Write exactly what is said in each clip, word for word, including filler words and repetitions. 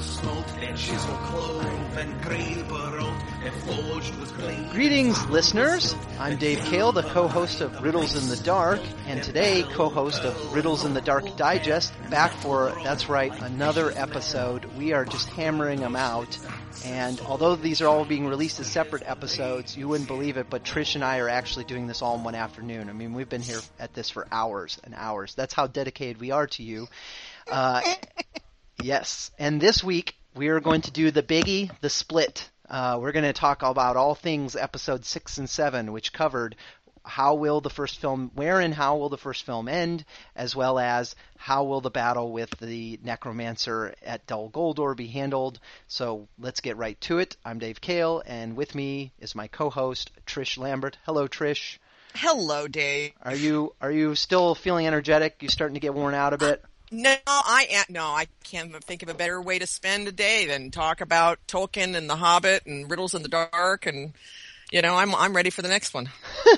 Greetings, listeners. I'm Dave Kale, the co-host of Riddles in the Dark, and today co-host of Riddles in the Dark Digest, back for, that's right, another episode. We are just hammering them out, and although these are all being released as separate episodes, you wouldn't believe it, but Trish and I are actually doing this all in one afternoon. I mean, we've been here at this for hours and hours. That's how dedicated we are to you. Uh, yes, and this week we are going to do the biggie, the split. Uh, we're going to talk about all things episode six and seven, which covered how will the first film, where and how will the first film end, as well as how will the battle with the necromancer at Dol Guldur be handled. So let's get right to it. I'm Dave Kale, and with me is my co-host, Trish Lambert. Hello, Trish. Hello, Dave. Are you are you still feeling energetic? You starting to get worn out a bit? No, I am, no, I can't think of a better way to spend a day than talk about Tolkien and The Hobbit and Riddles in the Dark, and you know, I'm I'm ready for the next one.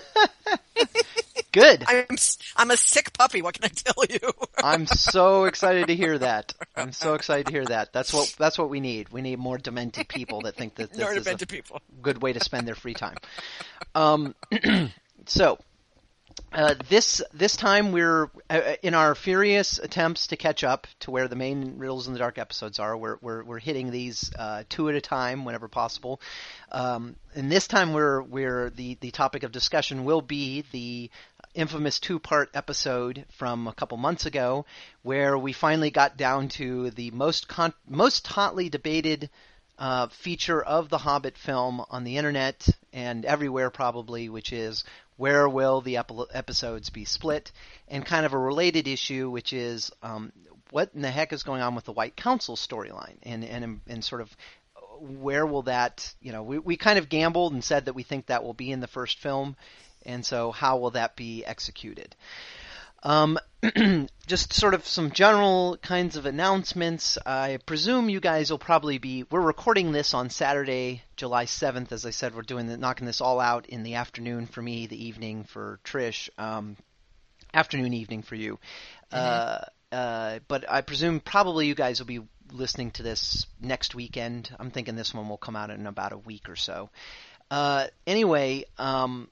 Good. I'm I'm a sick puppy. What can I tell you? I'm so excited to hear that. I'm so excited to hear that. That's what that's what we need. We need more demented people that think that this more is demented a people. good way to spend their free time. Um, so. Uh, this this time we're uh, in our furious attempts to catch up to where the main Riddles in the Dark episodes are. We're we're, we're hitting these uh, two at a time whenever possible. Um, and this time we're we're the, the topic of discussion will be the infamous two-part episode from a couple months ago, where we finally got down to the most con- most hotly debated Uh, feature of the Hobbit film on the internet and everywhere probably, which is where will the ep- episodes be split, and kind of a related issue, which is um, what in the heck is going on with the White Council storyline, and, and and sort of where will that, you know, we, we kind of gambled and said that we think that will be in the first film, and so how will that be executed? Um, just sort of some general kinds of announcements. I presume you guys will probably be, we're recording this on Saturday, July seventh. As I said, we're doing the, knocking this all out in the afternoon for me, the evening for Trish, um, afternoon, evening for you. Mm-hmm. Uh, uh, but I presume probably you guys will be listening to this next weekend. I'm thinking this one will come out in about a week or so. Uh, anyway, um,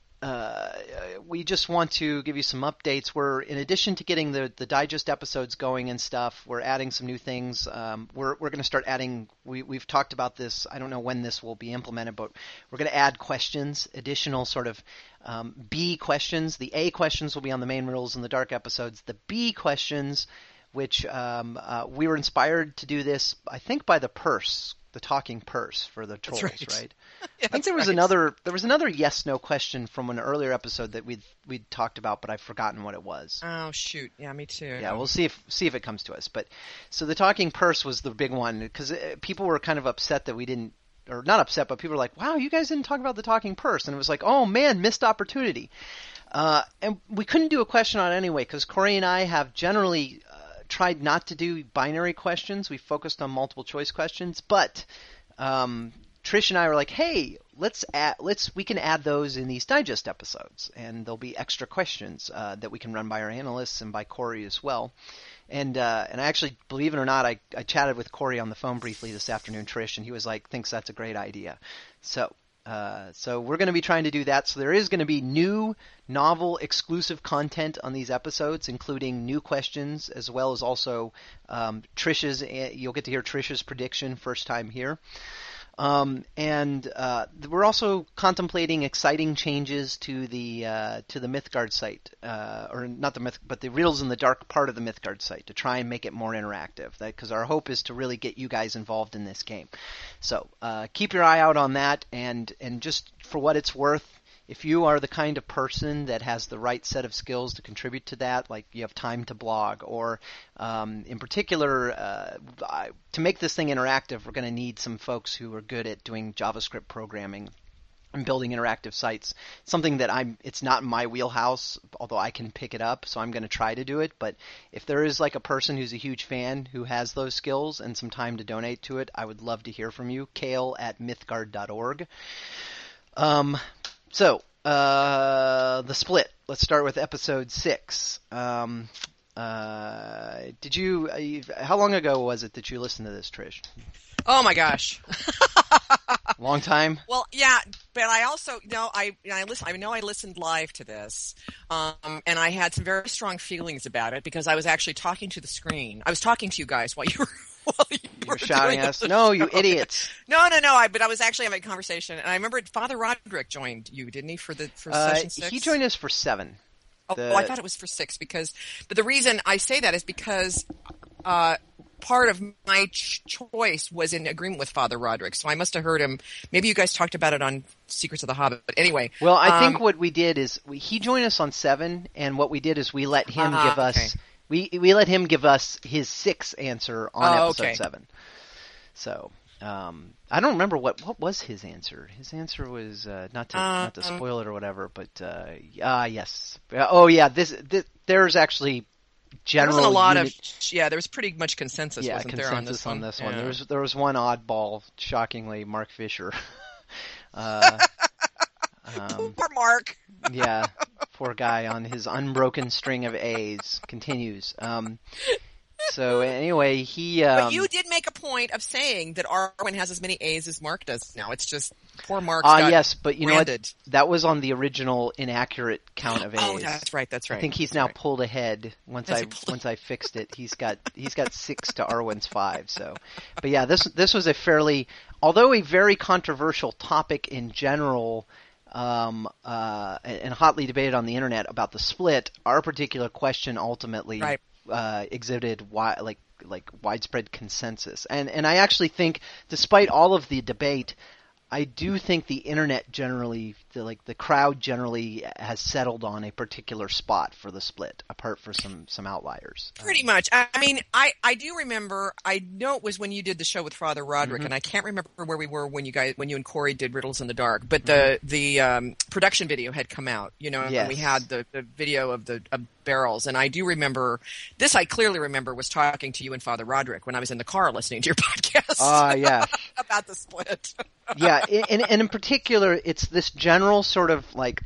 Uh, we just want to give you some updates. We're, in addition to getting the, the digest episodes going and stuff, we're adding some new things. Um, we're we're going to start adding, we, we've talked about this, I don't know when this will be implemented, but we're going to add questions, additional sort of um, B questions. The A questions will be on the main Riddles in the Dark episodes. The B questions, which um, uh, we were inspired to do this, I think, by the purse. The talking purse for the trolls, right? right? Yeah, I think there was right. another there was another yes no question from an earlier episode that we'd we'd talked about, but I've forgotten what it was. Oh shoot, yeah, me too. Yeah, we'll see if see if it comes to us. But so the talking purse was the big one, because people were kind of upset that we didn't, or not upset, but people were like, "Wow, you guys didn't talk about the talking purse," and it was like, "Oh man, missed opportunity." Uh, and we couldn't do a question on it anyway, because Corey and I have generally uh, tried not to do binary questions. We focused on multiple choice questions, but Um, Trish and I were like, "Hey, let's add, let's we can add those in these digest episodes, and there'll be extra questions uh, that we can run by our analysts and by Corey as well." And uh, and I actually, believe it or not, I, I chatted with Corey on the phone briefly this afternoon, Trish, and he was like, "Thinks that's a great idea." So uh, so we're going to be trying to do that. So there is going to be new novel exclusive content on these episodes, including new questions, as well as also um, Trish's. You'll get to hear Trish's prediction first time here. Um, and uh, we're also contemplating exciting changes to the uh, to the Mythgard site, uh, or not the Myth, but the Riddles in the Dark part of the Mythgard site, to try and make it more interactive. Because our hope is to really get you guys involved in this game. So uh, keep your eye out on that, and and just for what it's worth, if you are the kind of person that has the right set of skills to contribute to that, like you have time to blog, or um, in particular, uh, I, to make this thing interactive, we're going to need some folks who are good at doing JavaScript programming and building interactive sites. Something that I'm, it's not in my wheelhouse, although I can pick it up, so I'm going to try to do it. But if there is like a person who's a huge fan who has those skills and some time to donate to it, I would love to hear from you. Kale at mythgard dot org. Um, So, uh, the split. Let's start with episode six. Um, uh, did you? Uh, you- how long ago was it that you listened to this, Trish? Oh my gosh. Long time. Well, yeah, but I also know I I listen. I know I listened live to this, um, and I had some very strong feelings about it because I was actually talking to the screen. I was talking to you guys while you were while you, You were were shouting doing at us. the No, you show. idiots. No, no, no. I but I was actually having a conversation, and I remember Father Roderick joined you, didn't he, for the for Uh, session six? he joined us for seven. Oh, the- oh, I thought it was for six because, but the reason I say that is because uh, part of my ch- choice was in agreement with Father Roderick, so I must have heard him. Maybe you guys talked about it on Secrets of the Hobbit, but anyway. Well, I um, think what we did is we, he joined us on seven, and what we did is we let him Ah, give us okay. we we let him give us his six answer on Oh, episode okay. seven. So um, I don't remember what what was his answer. His answer was uh, not to not to Um, spoil it or whatever, but uh, ah yes. Oh yeah, this, this there's actually There general wasn't a lot unit- of yeah. There was pretty much consensus, yeah wasn't consensus there, on this one? on this one. Yeah. There was there was one oddball, shockingly, Mark Fisher. uh, um, Poor Mark. yeah, poor guy on his unbroken string of A's continues. Um, so anyway, he. Um, But you did make a point of saying that Arwen has as many A's as Mark does now. It's just poor Mark. Ah, yes, but you know what? branded. That was on the original inaccurate count of A's. Oh, that's right. That's right. I think he's that's now right. pulled ahead once Has I he pulled- once I fixed it. He's got he's got six to Arwen's five. So, but yeah, this this was a fairly, although a very controversial topic in general, um, uh, and hotly debated on the internet about the split. Our particular question ultimately Right. uh, exhibited wi- like like widespread consensus, and and I actually think, despite all of the debate, I do think the internet generally, the, like the crowd generally, has settled on a particular spot for the split, apart for some some outliers. Pretty much. I I mean, I, I do remember, I know it was when you did the show with Father Roderick, Mm-hmm. and I can't remember where we were when you guys, when you and Corey did Riddles in the Dark, but the, the, um, production video had come out, you know, Yes. and we had the, the video of the, of barrels, and I do remember, this I clearly remember was talking to you and Father Roderick when I was in the car listening to your podcast. Ah, yeah. about the split. Yeah, and, and in particular, it's this general sort of like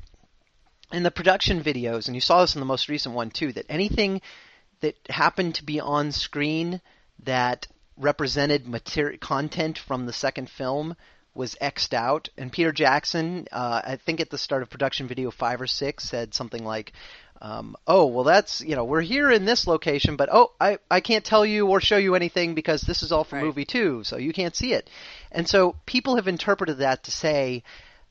in the production videos, and you saw this in the most recent one too, that anything that happened to be on screen that represented materi- content from the second film was X'd out. And Peter Jackson, uh, I think at the start of production video five or six, said something like, um, oh, well, that's, you know, we're here in this location, but oh, I, I can't tell you or show you anything because this is all from Right. movie two, so you can't see it. And so people have interpreted that to say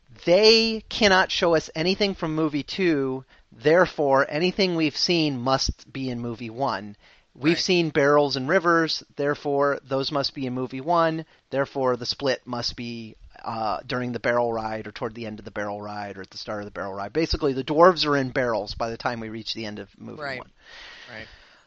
they cannot show us anything from movie two, therefore anything we've seen must be in movie one. We've Right. seen barrels and rivers, therefore those must be in movie one, therefore the split must be uh, during the barrel ride or toward the end of the barrel ride or at the start of the barrel ride. Basically, the dwarves are in barrels by the time we reach the end of movie Right. one. Right.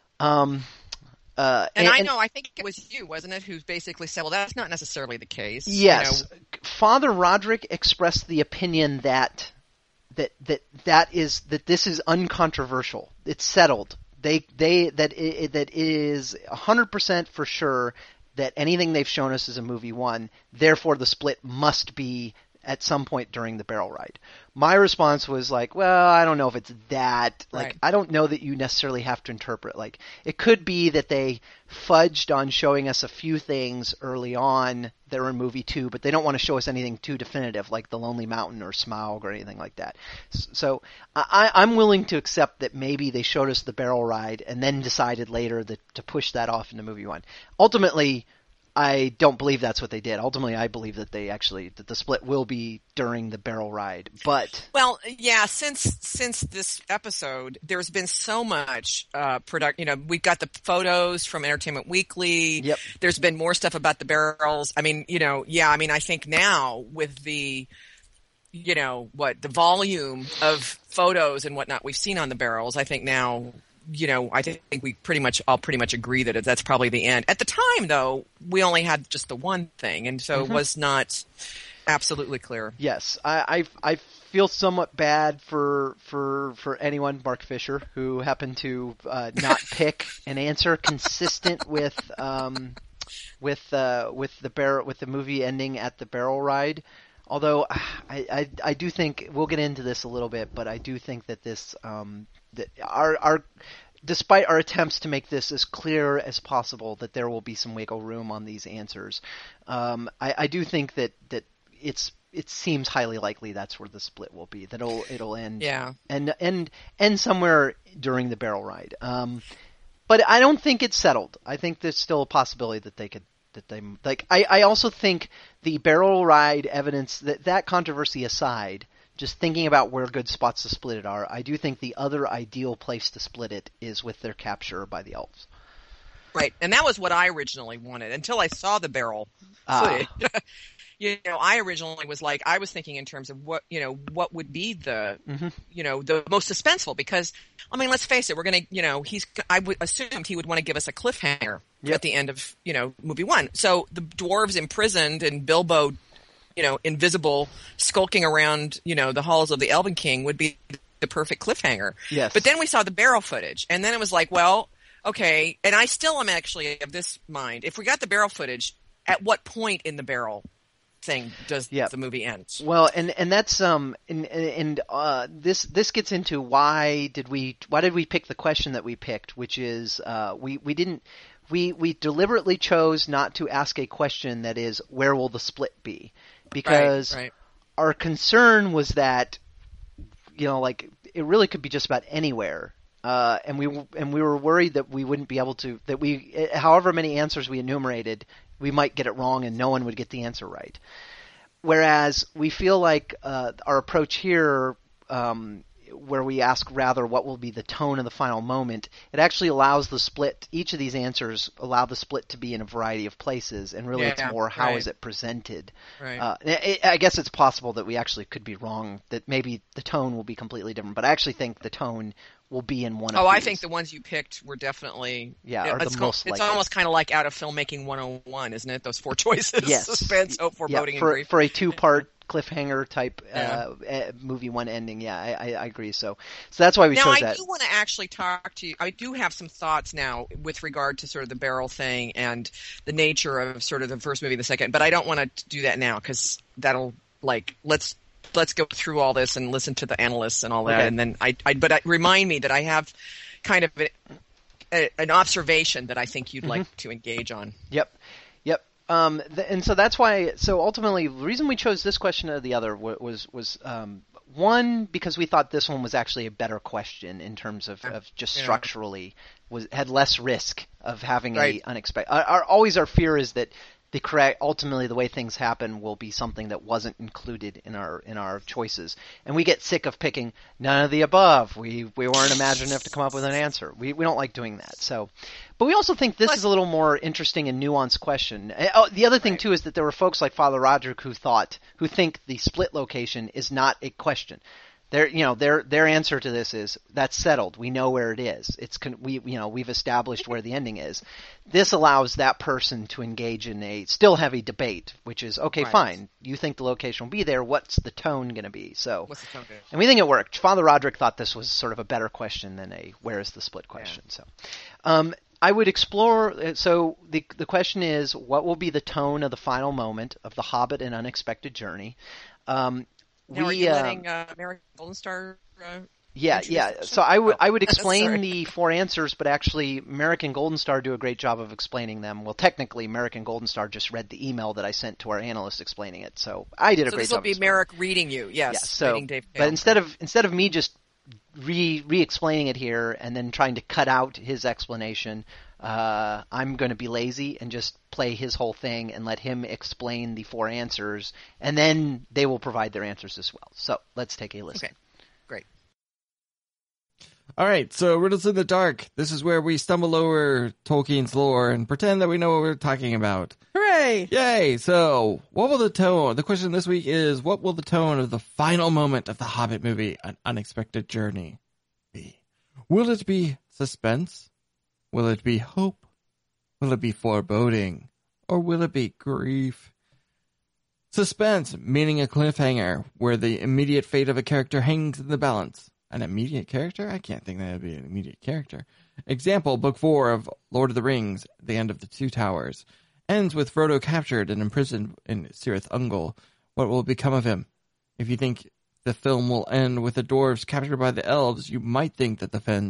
Um, uh, And, I know, I think it was you, wasn't it, who basically said, well, that's not necessarily the case. you Yes, know. Father Roderick expressed the opinion that that that that is that this is uncontroversial. It's settled. They they that it, that it is one hundred percent for sure that anything they've shown us is a movie one. Therefore, the split must be at some point during the barrel ride. My response was like, well, I don't know if it's that. Like, Right. I don't know that you necessarily have to interpret. Like, it could be that they fudged on showing us a few things early on that are in movie two, but they don't want to show us anything too definitive, like the Lonely Mountain or Smaug or anything like that. S- So I, I'm willing to accept that maybe they showed us the barrel ride and then decided later that to push that off into movie one. Ultimately, I don't believe that's what they did. Ultimately, I believe that they actually that the split will be during the barrel ride. But Well, yeah, since since this episode, there's been so much uh product. You know, we've got the photos from Entertainment Weekly. Yep. There's been more stuff about the barrels. I mean, you know, yeah. I mean, I think now with the, you know, what the volume of photos and whatnot we've seen on the barrels, I think now, you know, I think we pretty much all pretty much agree that that's probably the end. At the time, though, we only had just the one thing, and so Mm-hmm. it was not absolutely clear. yes, I, I I feel somewhat bad for for for anyone, Mark Fisher, who happened to uh, not pick an answer consistent with um with uh with the barrel with the movie ending at the barrel ride. Although I, I, I do think we'll get into this a little bit, but I do think that this um, that our our despite our attempts to make this as clear as possible that there will be some wiggle room on these answers, um, I, I do think that, that it's it seems highly likely that's where the split will be. That it'll it'll end yeah. and end end somewhere during the barrel ride. Um, but I don't think it's settled. I think there's still a possibility that they could that they like. I, I also think the barrel ride evidence that that controversy aside, just thinking about where good spots to split it are, I do think the other ideal place to split it is with their capture by the elves. Right, and that was what I originally wanted until I saw the barrel Ah. footage. You know, I originally was like, I was thinking in terms of what, you know, what would be the, Mm-hmm. you know, the most suspenseful because, I mean, let's face it, we're going to, you know, he's, I would assumed he would want to give us a cliffhanger Yep. at the end of, you know, movie one. So the dwarves imprisoned and Bilbo, you know, invisible, skulking around, you know, the halls of the Elven King would be the perfect cliffhanger. Yes. But then we saw the barrel footage and then it was like, well, okay. And I still am actually of this mind. If we got the barrel footage, at what point in the barrel thing does Yep. the movie end? Well, and and that's um and and uh this this gets into why did we why did we pick the question that we picked, which is uh we we didn't we we deliberately chose not to ask a question that is where will the split be, because Right, right. our concern was that, you know, like it really could be just about anywhere. Uh, and we and we were worried that we wouldn't be able to that we however many answers we enumerated, we might get it wrong and no one would get the answer right. Whereas we feel like uh, our approach here, um, where we ask rather what will be the tone of the final moment, it actually allows the split. Each of these answers allow the split to be in a variety of places, and really Yeah, it's more how right. is it presented. Right. Uh, it, I guess it's possible that we actually could be wrong, that maybe the tone will be completely different, but I actually think the tone will be in one of Oh, these. I think the ones you picked were definitely Yeah, you know, are the it's, most it's likely. almost kind of like out of filmmaking one oh one, isn't it? Those four choices: Yes. suspense, hope, foreboding, yeah, for, and grief. for a two-part cliffhanger type Yeah. uh, uh, movie one ending. Yeah, I, I, I agree. So, so that's why we Now, chose I that. do want to actually talk to you. I do have some thoughts now with regard to sort of the barrel thing and the nature of sort of the first movie and the second, but I don't want to do that now because that'll like let's let's go through all this and listen to the analysts and all that, Okay. and then I, I but I, remind me that I have kind of a, a, an observation that I think you'd Mm-hmm. like to engage on. Yep, yep. Um, th- and so that's why. So ultimately, the reason we chose this question or the other wa- was was um, one, because we thought this one was actually a better question in terms of, of just Yeah. structurally was had less risk of having Right. a unexpected. Our, our, always our fear is that the correct ultimately the way things happen will be something that wasn't included in our in our choices, and we get sick of picking none of the above. We we weren't imaginative to come up with an answer. We we don't like doing that. So, but we also think this But- is a little more interesting and nuanced question. Uh, Oh, the other thing Right. too is that there were folks like Father Roderick who thought who think the split location is not a question. Their, you know, their their answer to this is that's settled. We know where it is. It's con- we, you know, we've established where the ending is. This allows that person to engage in a still heavy debate, which is okay, Right. fine. You think the location will be there. What's the tone going to be? So, What's the tone gonna be? and we think it worked. Father Roderick thought this was sort of a better question than a where is the split question. So, um, I would explore. So the the question is, what will be the tone of the final moment of the Hobbit and Unexpected Journey? Um, Now, are we you um, letting uh, American Golden Star? Uh, yeah, introduce yeah. the question? So I would Oh, I would explain sorry. the four answers, but actually American Golden Star do a great job of explaining them. Well, technically, American Golden Star just read the email that I sent to our analyst explaining it, so I did a So great this will job. be explaining it. Merrick reading you, yes. Yeah, so, reading Dave but Cale. instead of instead of me just re re explaining it here and then trying to cut out his explanation, uh, I'm going to be lazy and just play his whole thing and let him explain the four answers, and then they will provide their answers as well. So let's take a listen. Okay, great. All right, so Riddles in the Dark. This is where we stumble over Tolkien's lore and pretend that we know what we're talking about. Hooray! Yay! So, what will the tone? The question this week is, what will the tone of the final moment of the Hobbit movie, An Unexpected Journey, be? Will it be suspense? Will it be hope? Will it be foreboding? Or will it be grief? Suspense, meaning a cliffhanger, where the immediate fate of a character hangs in the balance. An immediate character? I can't think that would be an immediate character. Example, Book four of Lord of the Rings, The End of the Two Towers. Ends with Frodo captured and imprisoned in Cirith Ungol. What will become of him? If you think the film will end with the dwarves captured by the elves, you might think that the fens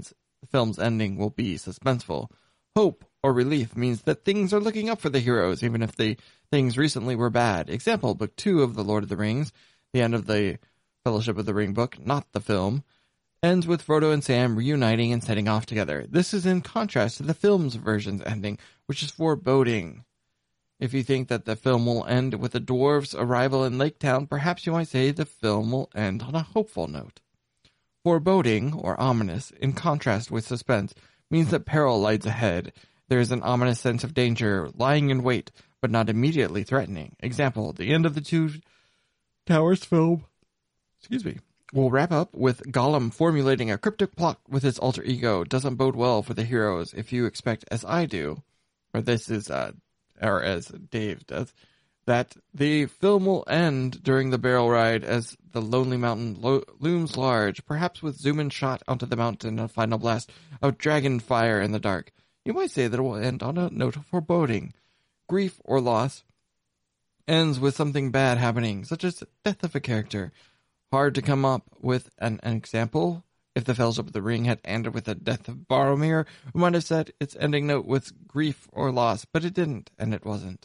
the film's ending will be suspenseful. Hope or relief means that things are looking up for the heroes, even if the things recently were bad. Example, book two of The Lord of the Rings, the end of the Fellowship of the Ring book, not the film, ends with Frodo and Sam reuniting and setting off together. This is in contrast to the film's version's ending, which is foreboding. If you think that the film will end with the dwarves' arrival in Lake Town, perhaps you might say the film will end on a hopeful note. Foreboding, or ominous, in contrast with suspense, means that peril lies ahead. There is an ominous sense of danger lying in wait, but not immediately threatening. Example, the end of the Two Towers film, excuse me, will wrap up with Gollum formulating a cryptic plot with his alter ego. Doesn't bode well for the heroes if you expect, as I do, or this is, uh, or as Dave does, that the film will end during the barrel ride as the lonely mountain lo- looms large, perhaps with zoom-in shot onto the mountain and a final blast of dragon fire in the dark. You might say that it will end on a note of foreboding. Grief or loss ends with something bad happening, such as the death of a character. Hard to come up with an, an example. If the Fellowship of the Ring had ended with the death of Boromir, we might have said its ending note was grief or loss, but it didn't, and it wasn't.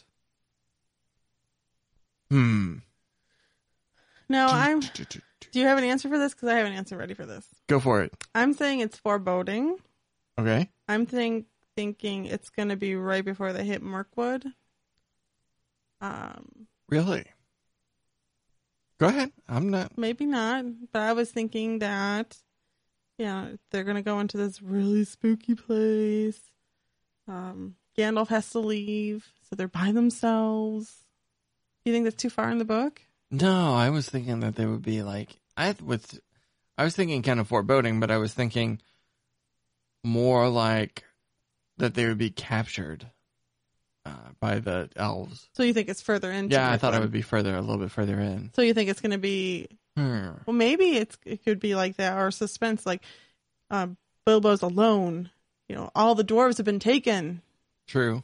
Hmm. No, I'm... Do you have an answer for this? Because I have an answer ready for this. Go for it. I'm saying it's foreboding. Okay. I'm think, thinking it's going to be right before they hit Mirkwood. Um, Really? Go ahead. I'm not... Maybe not, but I was thinking that, yeah, they're going to go into this really spooky place. Um, Gandalf has to leave, so they're by themselves. Do you think that's too far in the book? No, I was thinking that they would be like... I was, I was thinking kind of foreboding, but I was thinking more like that they would be captured uh, by the elves. So you think it's further into Yeah, I Mirkwood. thought it would be further, a little bit further in. So you think it's going to be... Hmm. Well, maybe it's it could be like that, or suspense, like uh, Bilbo's alone. You know, all the dwarves have been taken. True.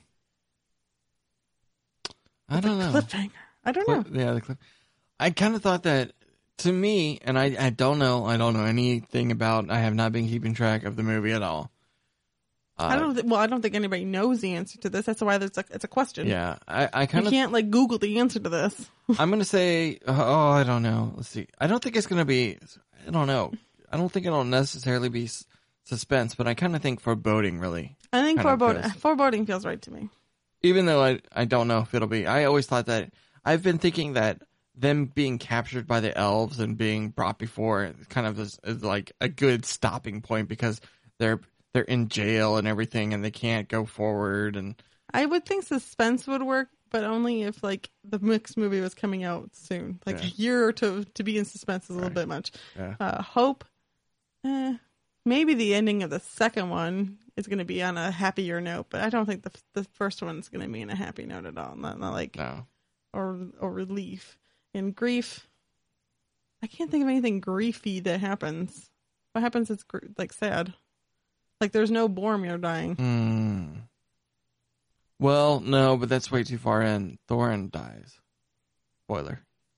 I don't know. Cliffhanger. I don't Cliff, know. yeah, the cliff. I kind of thought that, to me, and I, I don't know, I don't know anything about, I have not been keeping track of the movie at all. Uh, I don't. Th- well, I don't think anybody knows the answer to this. That's why there's a, it's a question. Yeah, I, I kind You of... can't like Google the answer to this. I'm going to say, oh, I don't know. Let's see. I don't think it's going to be, I don't know. I don't think it'll necessarily be s- suspense, but I kind of think foreboding, really. I think kind of foreboding, feels- foreboding feels right to me. Even though I, I don't know if it'll be. I always thought that, I've been thinking that them being captured by the elves and being brought before kind of is, is like a good stopping point because they're they're in jail and everything and they can't go forward. And I would think suspense would work, but only if like the next movie was coming out soon, like Yeah. a year or two to be in suspense is a little Right. bit much. Yeah. Uh, hope, eh, maybe the ending of the second one is going to be on a happier note, but I don't think the the first one is going to be in a happy note at all. Not, not like no. or or relief. In grief, I can't think of anything griefy that happens. What happens is gr- like sad. Like there's no Boromir dying. Hmm. Well, no, but that's way too far in. Thorin dies. Spoiler.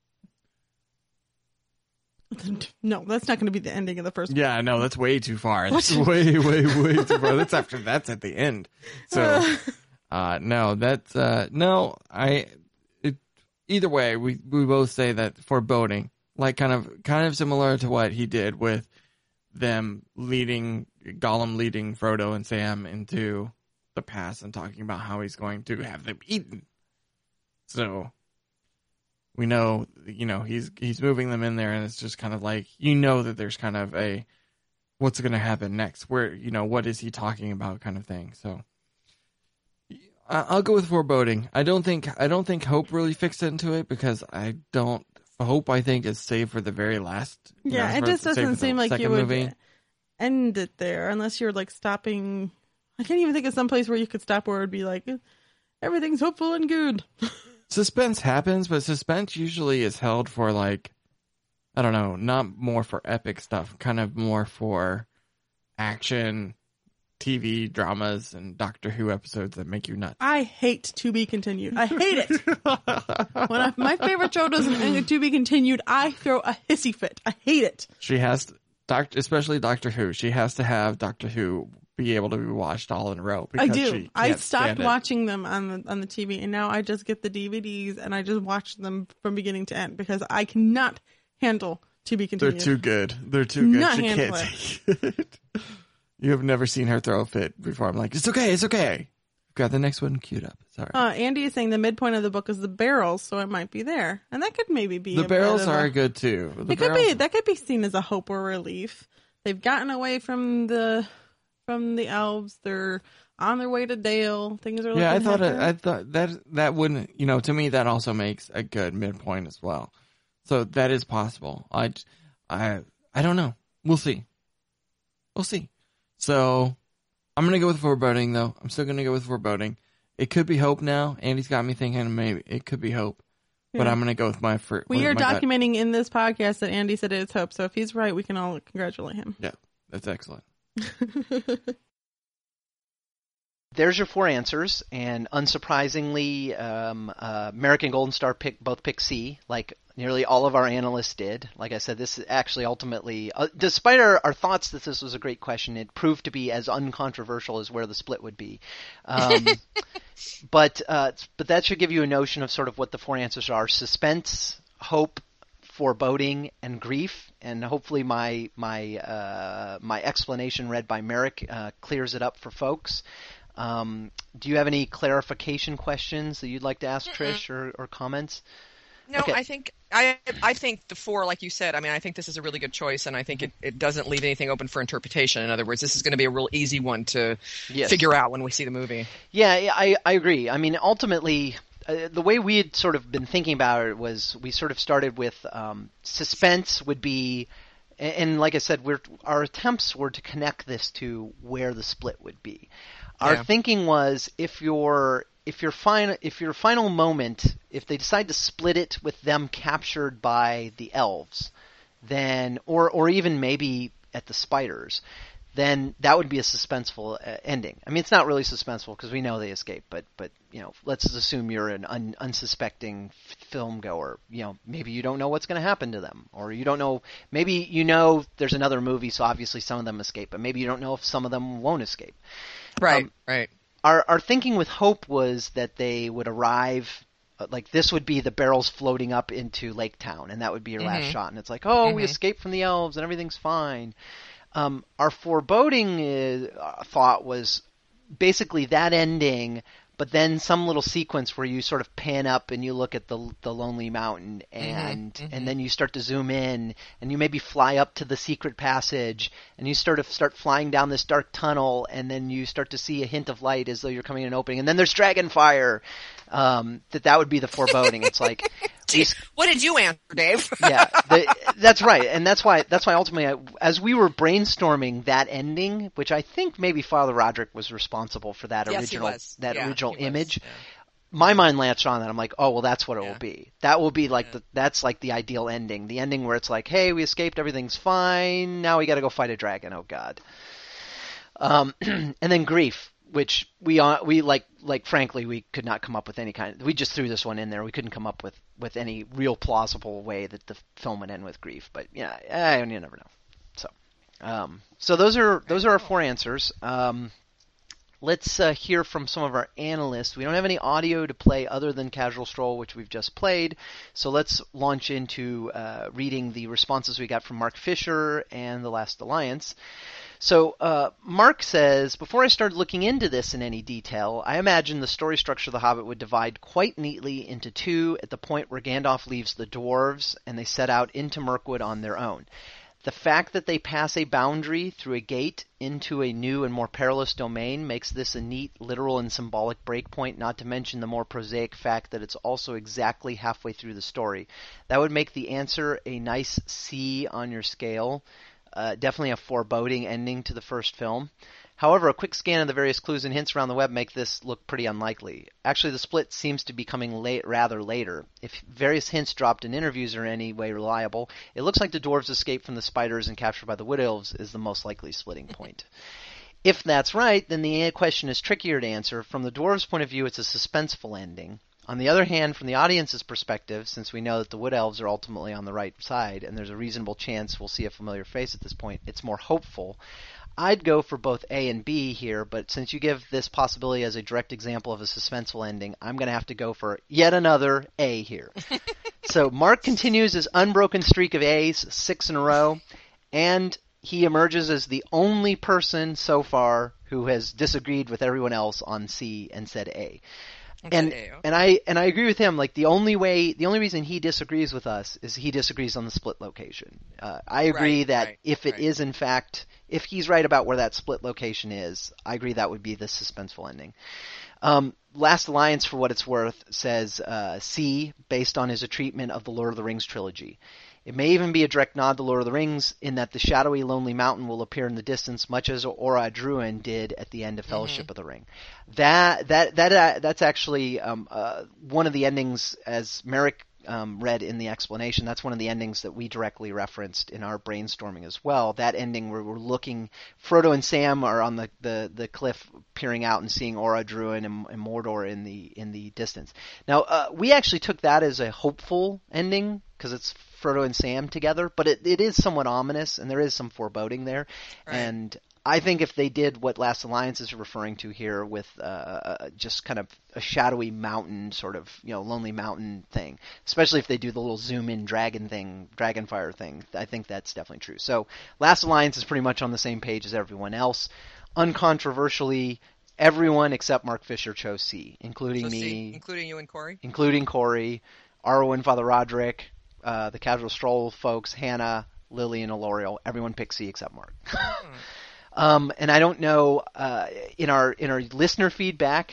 No, that's not going to be the ending of the first. Yeah, no, that's way too far. That's way, way, way too far. That's after, that's at the end. So, uh, no, that's, uh, no, I, it, either way, we, we both say that foreboding, like kind of, kind of similar to what he did with them leading, Gollum leading Frodo and Sam into the past and talking about how he's going to have them eaten. So, we know, you know, he's he's moving them in there, and it's just kind of like, you know that there's kind of a, what's going to happen next? Where, you know, what is he talking about kind of thing. So, I- I'll go with foreboding. I don't think I don't think hope really fixed into it because I don't hope. I think is saved for the very last. you Yeah, know, it for- just saved for doesn't the seem like you second would movie. end it there unless you're like stopping. I can't even think of some place where you could stop where it would be like everything's hopeful and good. Suspense happens, but suspense usually is held for like, I don't know, not more for epic stuff, kind of more for action, T V dramas, and Doctor Who episodes that make you nuts. I hate To Be Continued. I hate it. When I, my favorite show doesn't end with To Be Continued, I throw a hissy fit. I hate it. She has, Doctor, especially Doctor Who. She has to have Doctor Who be able to be watched all in a row. I Because do. She I can't stopped stand it. watching them on the on the T V, and now I just get the D V Ds and I just watch them from beginning to end because I cannot handle to be continued. They're too good. They're too good. Not She handle can't take it. You have never seen her throw a fit before. I'm like, it's okay, it's okay. Got the next one queued up. Sorry. Uh, Andy is saying the midpoint of the book is the barrels, so it might be there, and that could maybe be the a barrels bit of are a, good too. The it could barrels, be that could be seen as a hope or relief. They've gotten away from the from the elves. They're on their way to Dale. Things are looking Yeah, I thought it, happier. I thought that that wouldn't, you know, to me that also makes a good midpoint as well. So that is possible. I, I, I don't know. We'll see. We'll see. So I'm gonna go with foreboding though. I'm still gonna go with foreboding. It could be hope now. Andy's got me thinking maybe it could be hope, but Yeah. I'm gonna go with my first. We are my gut. documenting in this podcast that Andy said it's hope. So if he's right, we can all congratulate him. Yeah, that's excellent. There's your four answers, and unsurprisingly, um, uh, American Golden Star pick, both pick C, like nearly all of our analysts did. Like I said, this actually ultimately, uh, despite our, our thoughts that this was a great question, it proved to be as uncontroversial as where the split would be. Um, but uh, but that should give you a notion of sort of what the four answers are: suspense, hope, foreboding, and grief. And hopefully my my uh, my explanation read by Merrick uh, clears it up for folks. Um, do you have any clarification questions that you'd like to ask, Mm-mm. Trish, or, or comments? No, Okay. I think I I think the four, like you said, I mean, I think this is a really good choice, and I think it, it doesn't leave anything open for interpretation. In other words, this is going to be a real easy one to Yes. figure out when we see the movie. Yeah, yeah, I, I agree. I mean, ultimately, uh, the way we had sort of been thinking about it was we sort of started with um, suspense would be, and, and like I said, we're, our attempts were to connect this to where the split would be. Our Yeah. thinking was if your if your final if your final moment, if they decide to split it with them captured by the elves, then or or even maybe at the spiders, then that would be a suspenseful uh, ending. I mean, it's not really suspenseful because we know they escape, but but you know, let's assume you're an un, unsuspecting f- film goer. You know, maybe you don't know what's going to happen to them, or you don't know. Maybe you know there's another movie, so obviously some of them escape, but maybe you don't know if some of them won't escape. Right, Um, right. Our our thinking with hope was that they would arrive. uh, Like this would be the barrels floating up into Lake Town, and that would be your last Mhm. shot. And it's like, oh, we Mhm. escaped from the elves, and everything's fine. Um, our foreboding uh, thought was basically that ending, but then some little sequence where you sort of pan up and you look at the the lonely mountain, and mhm. and then you start to zoom in, and you maybe fly up to the secret passage, and you sort of start flying down this dark tunnel, and then you start to see a hint of light as though you're coming in an opening, and then there's dragon fire. Um, that that would be the foreboding. It's like Gee, what did you answer, Dave? yeah, the, that's right, and that's why that's why ultimately, I, as we were brainstorming that ending, which I think maybe Father Roderick was responsible for that Yes, he original was. that Yeah, original he was. image. Yeah. My mind latched on that. I'm like, oh well, that's what it Yeah. will be. That will be like Yeah. the that's like the ideal ending. The ending where it's like, hey, we escaped, everything's fine. Now we got to go fight a dragon. Oh God. Um, and then grief, which we uh, we like like frankly we could not come up with any kind. We just threw this one in there. We couldn't come up with, with any real plausible way that the film would end with grief. But yeah, I, you never know. So, um, so those are those are our four answers. Um, let's uh, hear from some of our analysts. We don't have any audio to play other than Casual Stroll, which we've just played. So let's launch into uh, reading the responses we got from Mark Fisher and The Last Alliance. So uh, Mark says, before I started looking into this in any detail, I imagined the story structure of The Hobbit would divide quite neatly into two at the point where Gandalf leaves the dwarves and they set out into Mirkwood on their own. The fact that they pass a boundary through a gate into a new and more perilous domain makes this a neat literal and symbolic breakpoint, not to mention the more prosaic fact that it's also exactly halfway through the story. That would make the answer a nice C on your scale. Uh, definitely a foreboding ending to the first film. However, a quick scan of the various clues and hints around the web make this look pretty unlikely. Actually, the split seems to be coming late, rather later. If various hints dropped in interviews are in any way reliable, it looks like the dwarves' escape from the spiders and captured by the wood elves is the most likely splitting point. If that's right, then the question is trickier to answer. From the dwarves' point of view, it's a suspenseful ending. On the other hand, from the audience's perspective, since we know that the Wood Elves are ultimately on the right side, and there's a reasonable chance we'll see a familiar face at this point, it's more hopeful. I'd go for both A and B here, but since you give this possibility as a direct example of a suspenseful ending, I'm going to have to go for yet another A here. So Mark continues his unbroken streak of A's, six in a row, and he emerges as the only person so far who has disagreed with everyone else on C and said A. And and I and I agree with him. Like the only way, the only reason he disagrees with us is he disagrees on the split location. Uh, I agree right, that right, if it right. is in fact, if he's right about where that split location is, I agree that would be the suspenseful ending. Um, Last Alliance, for what it's worth, says uh, C based on his treatment of the Lord of the Rings trilogy. It may even be a direct nod to Lord of the Rings in that the shadowy, lonely mountain will appear in the distance, much as Ora Druin did at the end of Fellowship mm-hmm. of the Ring. That that that uh, that's actually um, uh, one of the endings, as Merrick um, read in the explanation. That's one of the endings that we directly referenced in our brainstorming as well. That ending where we're looking, Frodo and Sam are on the, the, the cliff, peering out and seeing Ora Druin and, and Mordor in the in the distance. Now uh, we actually took that as a hopeful ending because it's Frodo and Sam together, but it, it is somewhat ominous, and there is some foreboding there. Right. And I think if they did what Last Alliance is referring to here with uh, just kind of a shadowy mountain, sort of, you know, lonely mountain thing, especially if they do the little zoom-in dragon thing, dragonfire thing, I think that's definitely true. So Last Alliance is pretty much on the same page as everyone else. Uncontroversially, everyone except Mark Fisher chose C, including so me. C, including you and Corey? Including Corey, Arwen and Father Roderick, Uh, the Casual Stroll folks, Hannah, Lily, and Eloriel. Everyone picked C except Mark. hmm. um, and I don't know uh, in our in our listener feedback.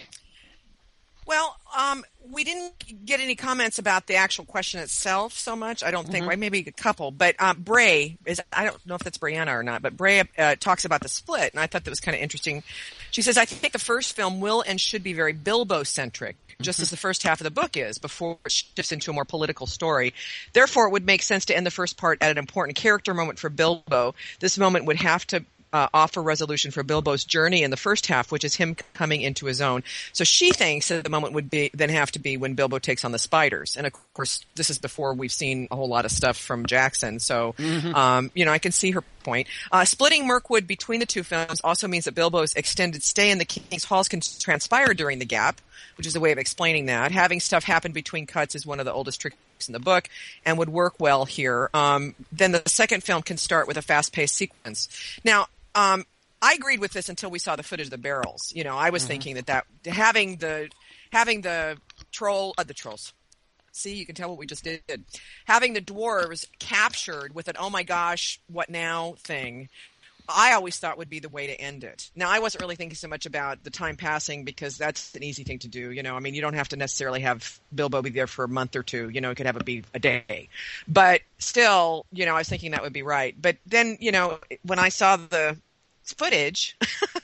Well, um, we didn't get any comments about the actual question itself so much. I don't think, mm-hmm. right? Maybe a couple. But um, Bray is. I don't know if that's Brianna or not. But Bray uh, talks about the split, and I thought that was kind of interesting. She says, "I think the first film will and should be very Bilbo-centric, just as the first half of the book is, before it shifts into a more political story. Therefore, it would make sense to end the first part at an important character moment for Bilbo. This moment would have to uh, offer resolution for Bilbo's journey in the first half, which is him coming into his own. So she thinks that the moment would be then have to be when Bilbo takes on the spiders. And of course, this is before we've seen a whole lot of stuff from Jackson. So, mm-hmm. um, you know, I can see her point. Uh, splitting Mirkwood between the two films also means that Bilbo's extended stay in the King's Halls can transpire during the gap, which is a way of explaining that. Having stuff happen between cuts is one of the oldest tricks in the book and would work well here. Um, then the second film can start with a fast-paced sequence. Now, um, I agreed with this until we saw the footage of the barrels. You know, I was mm-hmm. thinking that, that having the having the troll uh, the trolls. See, you can tell what we just did. Having the dwarves captured with an "oh my gosh, what now" thing, I always thought would be the way to end it. Now, I wasn't really thinking so much about the time passing because that's an easy thing to do. You know, I mean, you don't have to necessarily have Bilbo be there for a month or two. You know, it could have it be a day. But still, you know, I was thinking that would be right. But then, you know, when I saw the footage,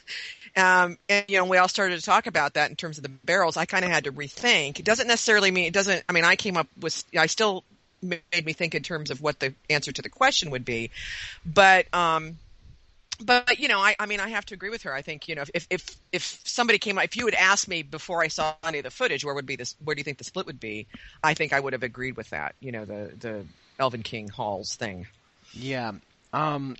um, and, you know, we all started to talk about that in terms of the barrels, I kind of had to rethink. It doesn't necessarily mean, it doesn't, I mean, I came up with, I still made me think in terms of what the answer to the question would be. But, um, But, you know, I, I mean, I have to agree with her. I think, you know, if, if, if somebody came, if you had asked me before I saw any of the footage, where would be this, where do you think the split would be? I think I would have agreed with that, you know, the, the Elven King Halls thing. Yeah. Um,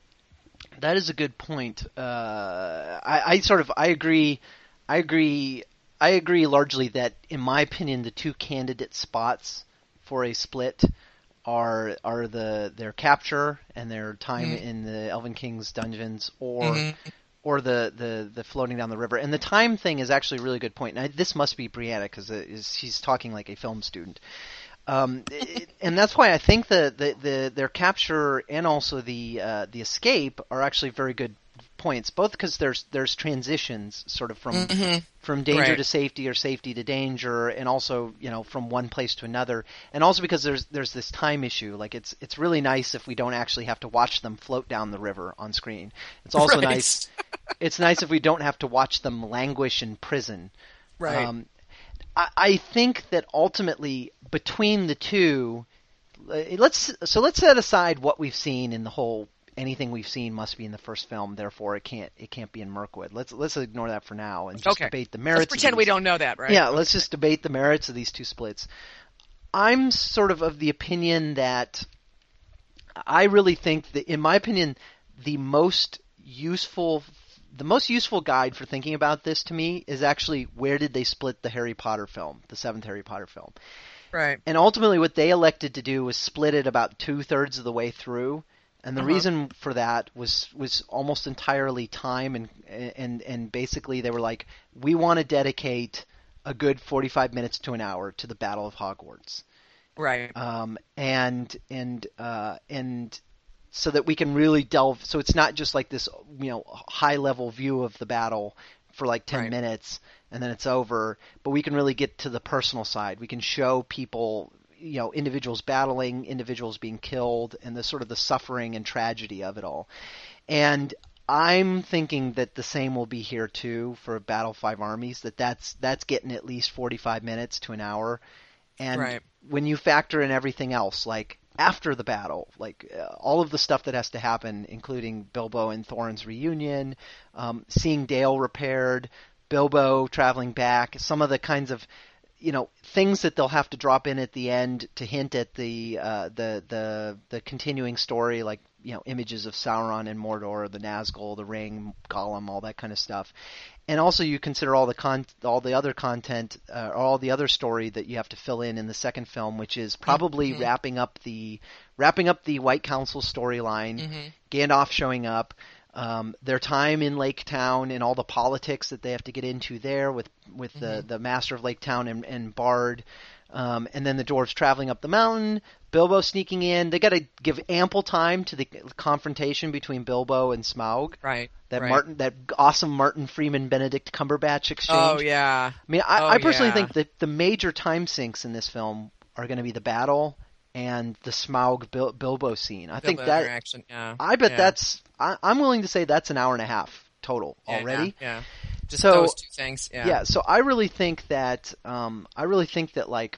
that is a good point. Uh, I, I sort of, I agree, I agree, I agree largely that, in my opinion, the two candidate spots for a split are are the their capture and their time mm-hmm. in the Elven King's dungeons, or mm-hmm. or the, the, the floating down the river. And the time thing is actually a really good point. And I, this must be Brianna because she's talking like a film student. Um, it, and that's why I think the, the, the their capture and also the uh, the escape are actually very good points. Both because there's there's transitions sort of from mm-hmm. from danger right. to safety or safety to danger, and also, you know, from one place to another. And also because there's there's this time issue. Like it's it's really nice if we don't actually have to watch them float down the river on screen. It's also right. nice. It's nice if we don't have to watch them languish in prison. Right. Um, I, I think that ultimately between the two, let's so let's set aside what we've seen in the whole anything we've seen must be in the first film, therefore it can't it can't be in Mirkwood. Let's let's ignore that for now and just Okay. debate the merits. Let's pretend of we these. don't know that, right? Yeah, let's just debate the merits of these two splits. I'm sort of of the opinion that I really think that, in my opinion, the most useful the most useful guide for thinking about this to me is actually where did they split the Harry Potter film, the seventh Harry Potter film. Right. And ultimately what they elected to do was split it about two-thirds of the way through. And the Uh-huh. reason for that was was almost entirely time, and and and basically they were like, we want to dedicate a good forty-five minutes to an hour to the Battle of Hogwarts. Right. Um, and and uh, and so that we can really delve. So it's not just like this, you know, high level view of the battle for like ten Right. minutes and then it's over. But we can really get to the personal side. We can show people, you know, individuals battling, individuals being killed, and the sort of the suffering and tragedy of it all. And I'm thinking that the same will be here too for Battle of Five Armies. That that's that's getting at least forty-five minutes to an hour. And Right. when you factor in everything else, like after the battle, like uh, all of the stuff that has to happen, including Bilbo and Thorin's reunion, um, seeing Dale repaired, Bilbo traveling back, some of the kinds of, you know, things that they'll have to drop in at the end to hint at the uh, the the the continuing story, like, you know, images of Sauron and Mordor, the Nazgul, the Ring, Gollum, all that kind of stuff. And also you consider all the con- all the other content, uh, all the other story that you have to fill in in the second film, which is probably Mhm. wrapping up the wrapping up the White Council storyline, Mhm. Gandalf showing up, um, their time in Lake Town and all the politics that they have to get into there with with the, the Master of Lake Town and, and Bard, um, and then the dwarves traveling up the mountain, Bilbo sneaking in. They got to give ample time to the confrontation between Bilbo and Smaug. Right. That right. Martin, that awesome Martin Freeman Benedict Cumberbatch exchange. Oh yeah. I mean, I, Oh, I personally yeah. think that the major time sinks in this film are going to be the battle and the Smaug Bil- Bilbo scene. I think Bilbo that interaction. Yeah. I bet yeah. that's I, I'm willing to say that's an hour and a half total Yeah, already. Yeah. yeah. Just So- those two things. Yeah. Yeah, so I really think that um, I really think that like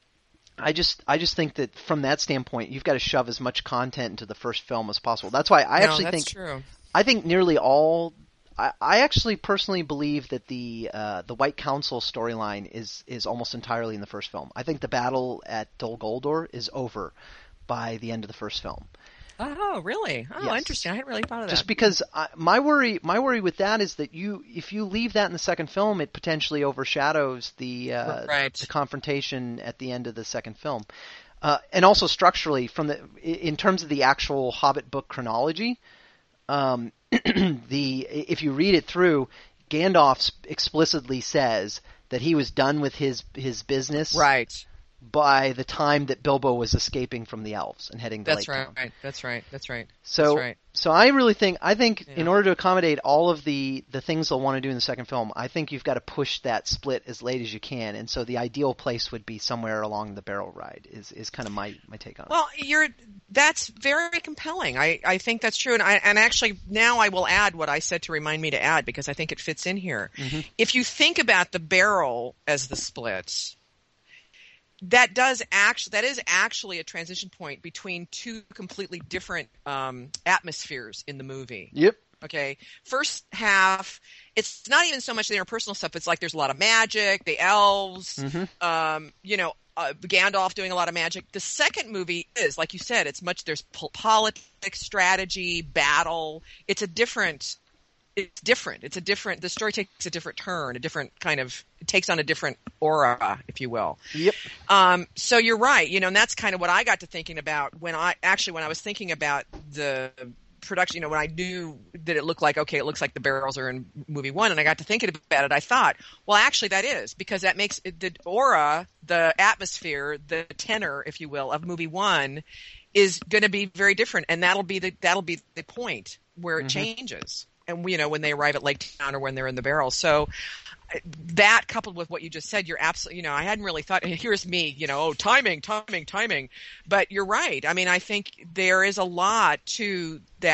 I just I just think that from that standpoint, you've got to shove as much content into the first film as possible. That's why I No, actually that's think true. I think nearly all. I, I actually personally believe that the uh, the White Council storyline is is almost entirely in the first film. I think the battle at Dol Guldur is over by the end of the first film. Oh, really? Oh, Yes. interesting. I hadn't really thought of that. Just because I, my worry my worry with that is that you if you leave that in the second film, it potentially overshadows the uh, Right. the confrontation at the end of the second film. Uh, and also structurally, from the in terms of the actual Hobbit book chronology, um, the if you read it through, Gandalf explicitly says that he was done with his his business Right. by the time that Bilbo was escaping from the elves and heading to That's Lake right. Town. That's right. That's right. So, That's right. so I really think I think in Yeah. order to accommodate all of the, the things they'll want to do in the second film, I think you've got to push that split as late as you can. And so the ideal place would be somewhere along the barrel ride. Is is kind of my, my take on it. Well, you're that's very compelling. I, I think that's true, and I and actually now I will add what I said to remind me to add because I think it fits in here. Mm-hmm. If you think about the barrel as the split, that does actually that is actually a transition point between two completely different um, atmospheres in the movie. Yep. Okay, first half, it's not even so much the interpersonal stuff. It's like there's a lot of magic, the elves, Mm-hmm. um, you know, uh, Gandalf doing a lot of magic. The second movie is, like you said, it's much, there's po- politics, strategy, battle. It's a different, it's different. It's a different, the story takes a different turn, a different kind of, it takes on a different aura, if you will. Yep. Um, so you're right, you know, and that's kind of what I got to thinking about when I, actually when I was thinking about the production, you know, when I knew that it looked like, okay, it looks like the barrels are in movie one, and I got to thinking about it, I thought, well, actually that is, because that makes it, the aura, the atmosphere, the tenor, if you will, of movie one is going to be very different, and that'll be the, that'll be the point where it Mhm. changes. And, you know, when they arrive at Lake Town or when they're in the barrel. So that coupled with what you just said, you're absolutely, you know, I hadn't really thought, here's me, you know, oh, timing, timing, timing. But you're right. I mean, I think there is a lot to that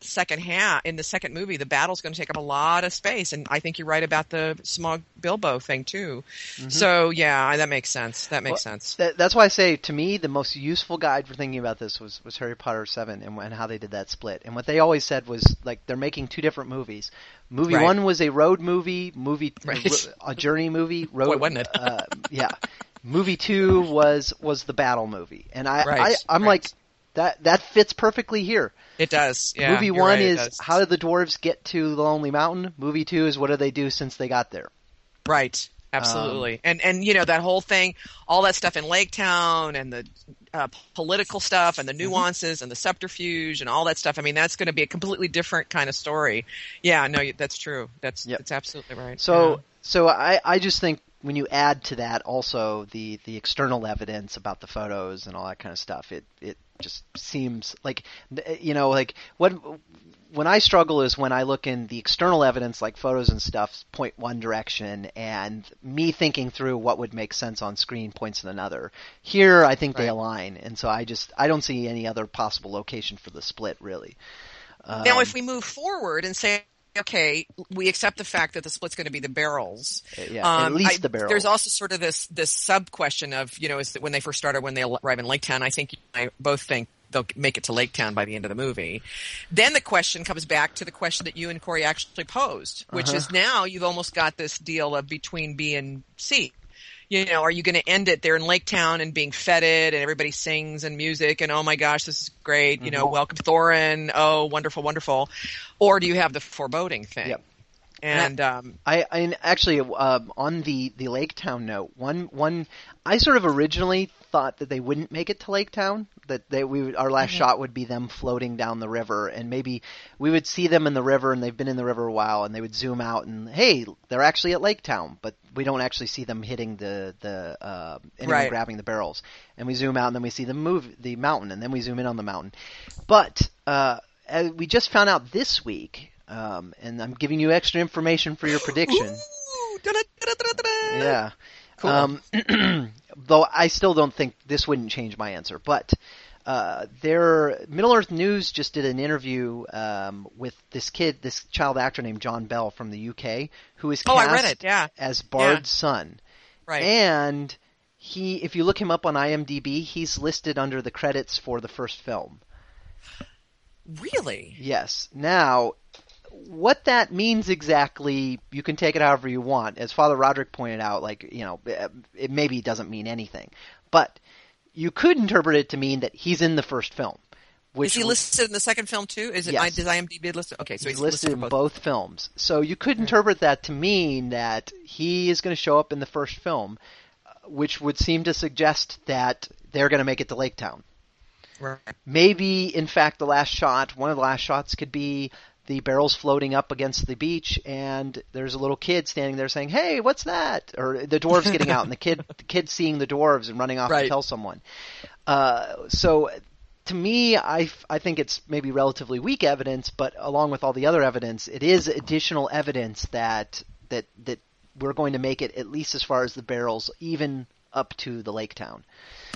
second half, in the second movie, the battle's going to take up a lot of space. And I think you're right about the Smog Bilbo thing too. Mm-hmm. So yeah, that makes sense. That makes well, sense. That, that's why I say, to me, the most useful guide for thinking about this was, was Harry Potter seven and, and how they did that split. And what they always said was, like, they're making two different movies. Movie right. one was a road movie, movie right. a journey movie. Road, Boy, wasn't it? uh, yeah. Movie two was was the battle movie. And I, right. I I'm right. like, that that fits perfectly here. It does. Yeah, Movie one right, is how did the dwarves get to the Lonely Mountain? Movie two is what do they do since they got there? Right. Absolutely. Um, and and you know, that whole thing, all that stuff in Lake Town and the uh, political stuff and the nuances mm-hmm. and the subterfuge and all that stuff. I mean, that's going to be a completely different kind of story. Yeah, no, that's true. That's yep. that's absolutely right. So yeah. so I I just think when you add to that also the, the external evidence about the photos and all that kind of stuff, it, it just seems like, you know, like what, when I struggle is when I look in the external evidence, like photos and stuff, point one direction, and me thinking through what would make sense on screen points in another. Here, I think right. they align, and so I just, I don't see any other possible location for the split, really. Um, now, if we move forward and say, okay, we accept the fact that the split's going to be the barrels. Yeah, um, at least I, the barrels. There's also sort of this this sub question of, you know, is that when they first started, when they arrive in Lake Town, I think I both think they'll make it to Lake Town by the end of the movie. Then the question comes back to the question that you and Corey actually posed, which uh-huh. is now you've almost got this deal of between B and C. You know, are you going to end it there in Lake Town and being feted and everybody sings and music and, oh my gosh, this is great, you know, mm-hmm. welcome Thorin, oh, wonderful, wonderful. Or do you have the foreboding thing? Yep. And um, I, I actually uh, on the, the Lake Town note, one one I sort of originally thought that they wouldn't make it to Lake Town. That they we would, our last mm-hmm. shot would be them floating down the river, and maybe we would see them in the river, and they've been in the river a while, and they would zoom out, and hey, they're actually at Lake Town, but we don't actually see them hitting the the uh, anyone right. grabbing the barrels, and we zoom out, and then we see them move the mountain, and then we zoom in on the mountain, but uh, we just found out this week. Um, and I'm giving you extra information for your prediction. Ooh, da-da-da-da-da-da. Yeah. Cool. Um, though I still don't think this wouldn't change my answer. But uh, their Middle Earth News just did an interview um, with this kid, this child actor named John Bell from the U K, who is cast oh, I read it. Yeah. as Bard's yeah. son. Right. And he, if you look him up on IMDb, he's listed under the credits for the first film. Really? Yes. Now, what that means exactly, you can take it however you want. As Father Roderick pointed out, like, you know, it maybe doesn't mean anything. But you could interpret it to mean that he's in the first film. Which is he listed in the second film too? Is it yes. Does IMDb listed? Okay, so he's, he's listed, listed in both. both films. So you could interpret that to mean that he is going to show up in the first film, which would seem to suggest that they're going to make it to Lake Town. Right. Maybe, in fact, the last shot, one of the last shots could be the barrels floating up against the beach, and there's a little kid standing there saying, "Hey, what's that?" Or the dwarves getting out, and the kid, the kid seeing the dwarves and running off right. to tell someone. Uh, so, to me, I, I think it's maybe relatively weak evidence, but along with all the other evidence, it is additional evidence that that that we're going to make it at least as far as the barrels, even up to the Lake Town.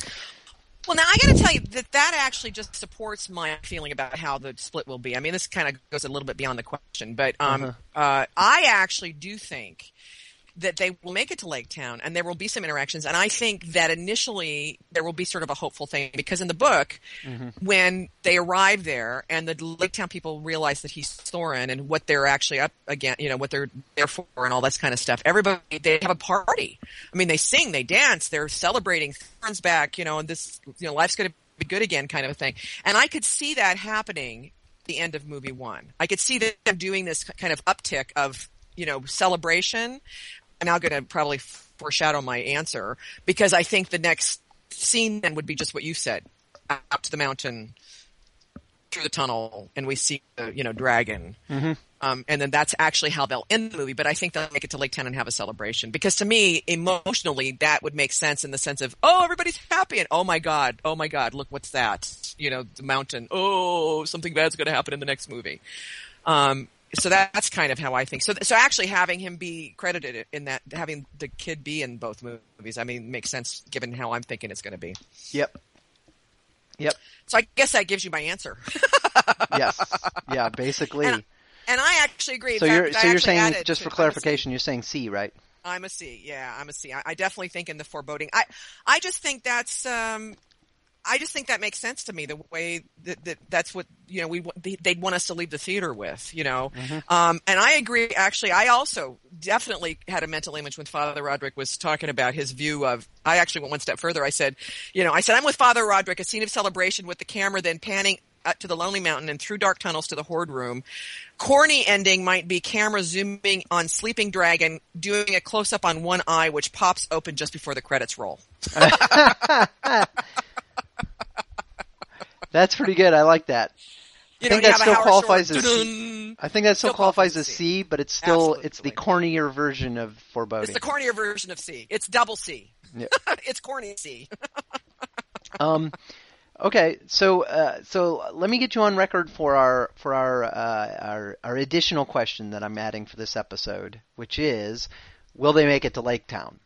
Well, now I got to tell you that that actually just supports my feeling about how the split will be. I mean, this kind of goes a little bit beyond the question, but um, uh-huh. uh, I actually do think that they will make it to Lake Town, and there will be some interactions. And I think that initially there will be sort of a hopeful thing, because in the book, mm-hmm. when they arrive there and the Lake Town people realize that he's Thorin and what they're actually up against, you know, what they're there for and all this kind of stuff, everybody, they have a party. I mean, they sing, they dance, they're celebrating Thorin's back, you know, and this, you know, life's going to be good again kind of a thing. And I could see that happening at the end of movie one. I could see them doing this kind of uptick of, you know, celebration. I'm now going to probably foreshadow my answer, because I think the next scene then would be just what you said, out to the mountain, through the tunnel, and we see the, you know, dragon. Mm-hmm. Um, and then that's actually how they'll end the movie. But I think they'll make it to Lake Town and have a celebration, because to me, emotionally, that would make sense in the sense of, oh, everybody's happy, and oh my God, oh my God, look, what's that? You know, the mountain. Oh, something bad's going to happen in the next movie. Um, So that's kind of how I think. So, so actually having him be credited in that, having the kid be in both movies, I mean, makes sense given how I'm thinking it's going to be. Yep. Yep. So I guess that gives you my answer. Yes. Yeah. Basically. And, and I actually agree. In so fact, you're I so you're actually saying added just to- for I'm a C. clarification, you're saying C, right? I'm a C. Yeah, I'm a C. I, I definitely think in the foreboding. I I just think that's um I just think that makes sense to me. The way that, that that's what you know we they'd want us to leave the theater with. You know, Mm-hmm. um, and I agree. Actually, I also definitely had a mental image when Father Roderick was talking about his view of. I actually went one step further. I said, you know, I said I'm with Father Roderick. A scene of celebration with the camera then panning up to the Lonely Mountain and through dark tunnels to the Horde Room. Corny ending might be camera zooming on Sleeping Dragon, doing a close up on one eye, which pops open just before the credits roll. That's pretty good. I like that. You I think know, you that have a still Howard qualifies Shore, as C. dun-dun. I think that still, Still qualifies qualifies as as C, but it's still it's the Absolutely. cornier version of foreboding. It's the cornier version of C. It's double C. Yeah. It's corny C. Um, okay, so uh, so let me get you on record for our for our, uh, our our additional question that I'm adding for this episode, which is, will they make it to Lake Town?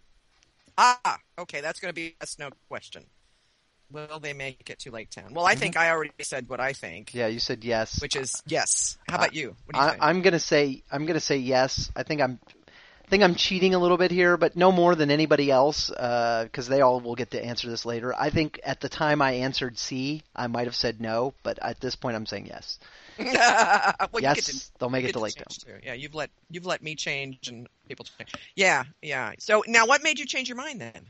Ah, okay, that's going to be a yes, no question. Will they make it to Lake Town? Well, I think I already said what I think, Yeah, you said yes. which is yes. How about you? What do you I, think? I'm gonna say I'm gonna say yes. I think I'm I think I'm cheating a little bit here, but no more than anybody else, because they all will get to answer this later. I think at the time I answered C, I might have said no, but at this point I'm saying yes. well, you Yes, get to, they'll make you it get to Lake Town. change too. Yeah, you've let you've let me change and people change. Yeah, yeah. So now, what made you change your mind then?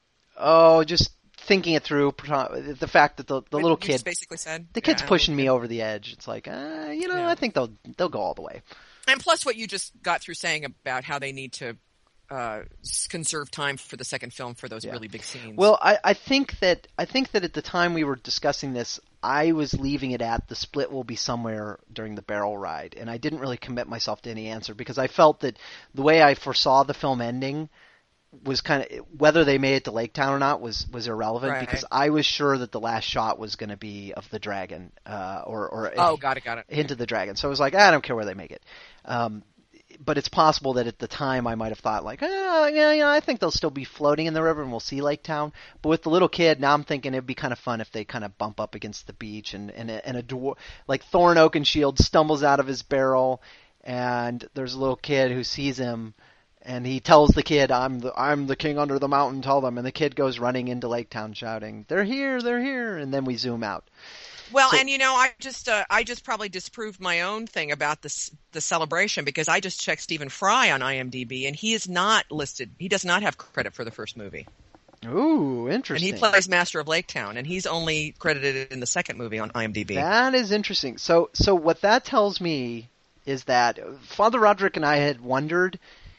Oh, just thinking it through, the fact that the the What little you kid, just basically said the kid's Yeah, pushing me over the edge. It's like, uh, you know, Yeah. I think they'll they'll go all the way. And plus, what you just got through saying about how they need to uh, s- conserve time for the second film for those Yeah. really big scenes. Well, I, I think that I think that at the time we were discussing this, I was leaving it at the split will be somewhere during the barrel ride, and I didn't really commit myself to any answer because I felt that the way I foresaw the film ending was kind of whether they made it to Lake Town or not was was irrelevant Right. because I was sure that the last shot was going to be of the dragon uh, or or oh, got it, got it. a hint of the dragon. So I was like, I don't care where they make it. Um, but it's possible that at the time I might have thought like, oh, yeah, yeah, I think they'll still be floating in the river and we'll see Lake Town. But with the little kid, now I'm thinking it'd be kind of fun if they kind of bump up against the beach and and a, and a dwar- like Thorin Oakenshield stumbles out of his barrel and there's a little kid who sees him and he tells the kid, I'm the I'm the king under the mountain, tell them. And the kid goes running into Lake Town shouting, they're here, they're here. And then we zoom out. Well, So- and you know, I just uh, I just probably disproved my own thing about this the celebration because I just checked Stephen Fry on IMDb and he is not listed. He does not have credit for the first movie, Ooh, and interesting. he plays Master of Lake Town, and he's only credited in the second movie on IMDb. That is interesting. So, so what that tells me is that Father Roderick and I had wondered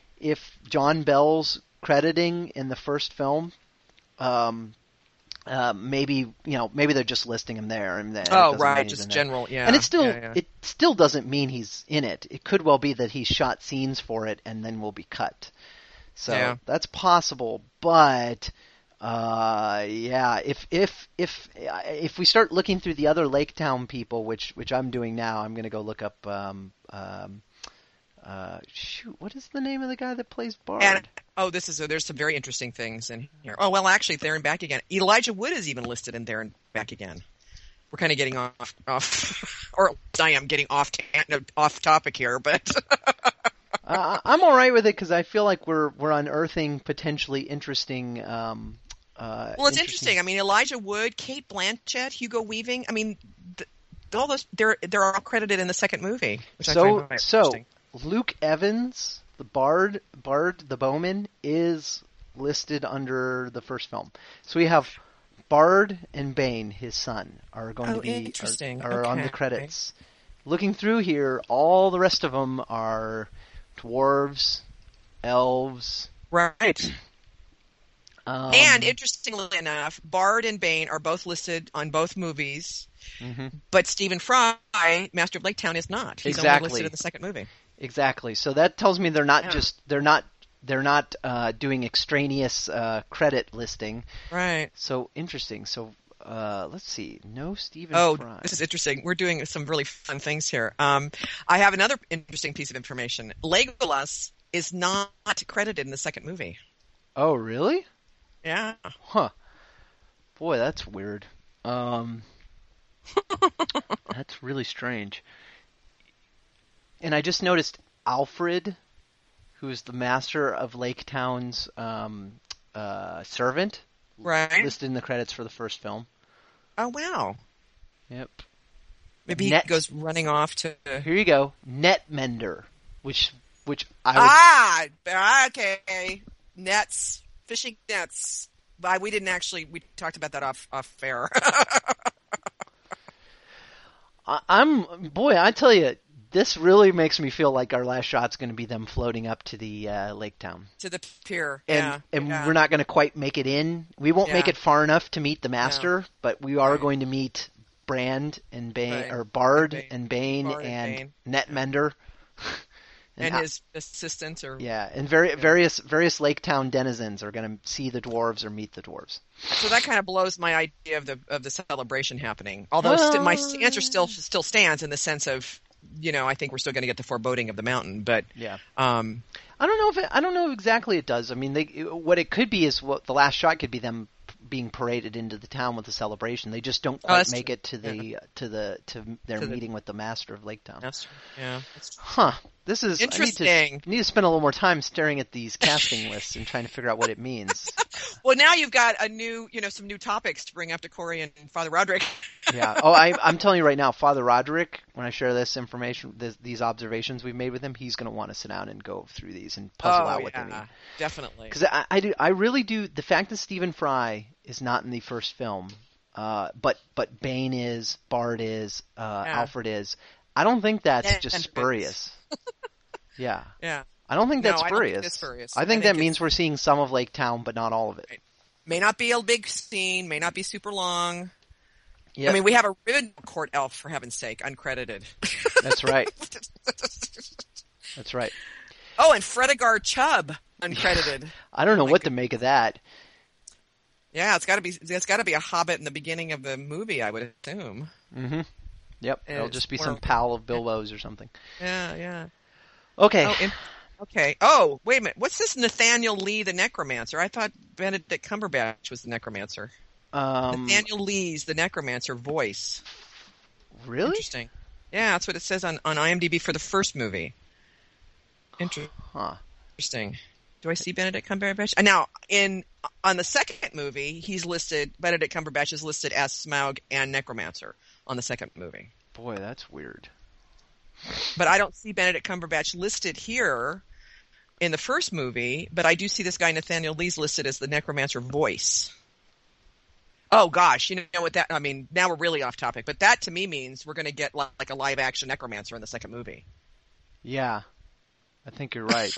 if John Bell's crediting in the first film, um, uh, maybe you know, maybe they're just listing him there, and then it oh, doesn't mean right, he's just in there. general, yeah. And it still yeah, yeah. it still doesn't mean he's in it. It could well be that he shot scenes for it and then will be cut. So Yeah. that's possible, but uh, yeah, if if if if we start looking through the other Lake Town people, which which I'm doing now, I'm going to go look up. Um, um, uh, shoot, what is the name of the guy that plays Bard? And oh, this is a, there's some very interesting things in here. Oh well, actually, There and Back Again. Elijah Wood is even listed in There and Back Again. We're kind of getting off, off, or I am getting off ta- off topic here, but uh, I'm all right with it because I feel like we're we're unearthing potentially interesting. Um, uh, well, it's interesting. I mean, Elijah Wood, Kate Blanchett, Hugo Weaving. I mean, th- all those they're they're all credited in the second movie, which I So find very so interesting. Luke Evans, the Bard, Bard the Bowman, is listed under the first film. So we have Bard and Bane, his son, are going Oh, to be interesting. are, are on the Okay. credits. Looking through here, all the rest of them are dwarves, elves, Right. um, And interestingly enough, Bard and Bane are both listed on both movies, mhm. but Stephen Fry, Master of Lake Town, is not. He's Exactly. only listed in the second movie. Exactly. So that tells me they're not Yeah. just they're not they're not uh, doing extraneous uh, credit listing. Right. So interesting. So uh, let's see. No Stephen Oh, Fry. this is interesting. We're doing some really fun things here. Um, I have another interesting piece of information. Legolas is not credited in the second movie. Oh, really? Yeah. Huh. Boy, that's weird. Um, That's really strange. And I just noticed Alfred, who's the master of Lake Town's um, uh, servant, Right. listed in the credits for the first film. Oh, wow. Yep. Maybe Net- he goes running off to... Here you go, Netmender, which which I would... Ah, okay. Nets, fishing nets. But we didn't actually, we talked about that off, off fair. I, I'm boy, I tell you, this really makes me feel like our last shot's going to be them floating up to the uh, Lake Town. To the pier. And, yeah. and yeah. we're not going to quite make it in. We won't Yeah. make it far enough to meet the Master, No. but we are Right. going to meet Brand and Bane, Right. or Bard And Bane. and Bane Bard and and Bane. Netmender. And how- his assistants or... yeah, and very, various various Lake Town denizens are going to see the dwarves or meet the dwarves. So that kind of blows my idea of the of the celebration happening. Although st- my answer still still stands in the sense of, you know, I think we're still going to get the foreboding of the mountain, but Yeah. um, I don't know if it, I don't know exactly it does. I mean, they, what it could be is what the last shot could be them being paraded into the town with a celebration. They just don't Oh, quite that's make true. it to the Yeah. to the to their To the- meeting with the Master of Lake Town. that's yeah. That's, Huh. This is Interesting. I need, to, need to spend a little more time staring at these casting lists and trying to figure out what it means. well, now you've got a new, you know, some new topics to bring up to Corey and Father Roderick. Yeah. Oh, I, I'm telling you right now, Father Roderick, when I share this information, this, these observations we've made with him, he's going to want to sit down and go through these and puzzle oh, out what yeah, they mean. definitely. Because I, I do, I really do. The fact that Stephen Fry is not in the first film, uh, but but Bane is, Bard is, uh, Yeah. Alfred is. I don't think that's And- just and spurious. yeah. Yeah, I don't think No, that's I don't think spurious. it's spurious. I I think think that it's- means we're seeing some of Lake Town, but not all of it. may not be a big scene, may not be super long. Yep. I mean, we have a ribbon court elf, for heaven's sake, uncredited. That's right. That's right. Oh, and Fredegar Chubb, uncredited. I don't know Oh my what to make of that. Yeah, it's got to be. It's got to be a hobbit in the beginning of the movie, I would assume. Mm-hmm. Yep. And It'll it's just be more- some pal of Bilbo's or something. Yeah, yeah. Okay. Oh, in, okay. Oh, wait a minute. What's this Nathaniel Lee, the Necromancer? I thought Benedict Cumberbatch was the Necromancer. um, Nathaniel Lee's the Necromancer voice. really? Interesting. Yeah, that's what it says on, on IMDb for the first movie. Inter- Huh. Interesting. Do I see Benedict Cumberbatch? And now, in on the second movie, he's listed. Benedict Cumberbatch is listed as Smaug and Necromancer on the second movie. Boy, that's weird. But I don't see Benedict Cumberbatch listed here in the first movie. But I do see this guy Nathaniel Lee's listed as the Necromancer voice. Oh gosh, you know what that? I mean, now we're really off topic. But that to me means we're going to get li- like a live action Necromancer in the second movie. Yeah. I think you're right.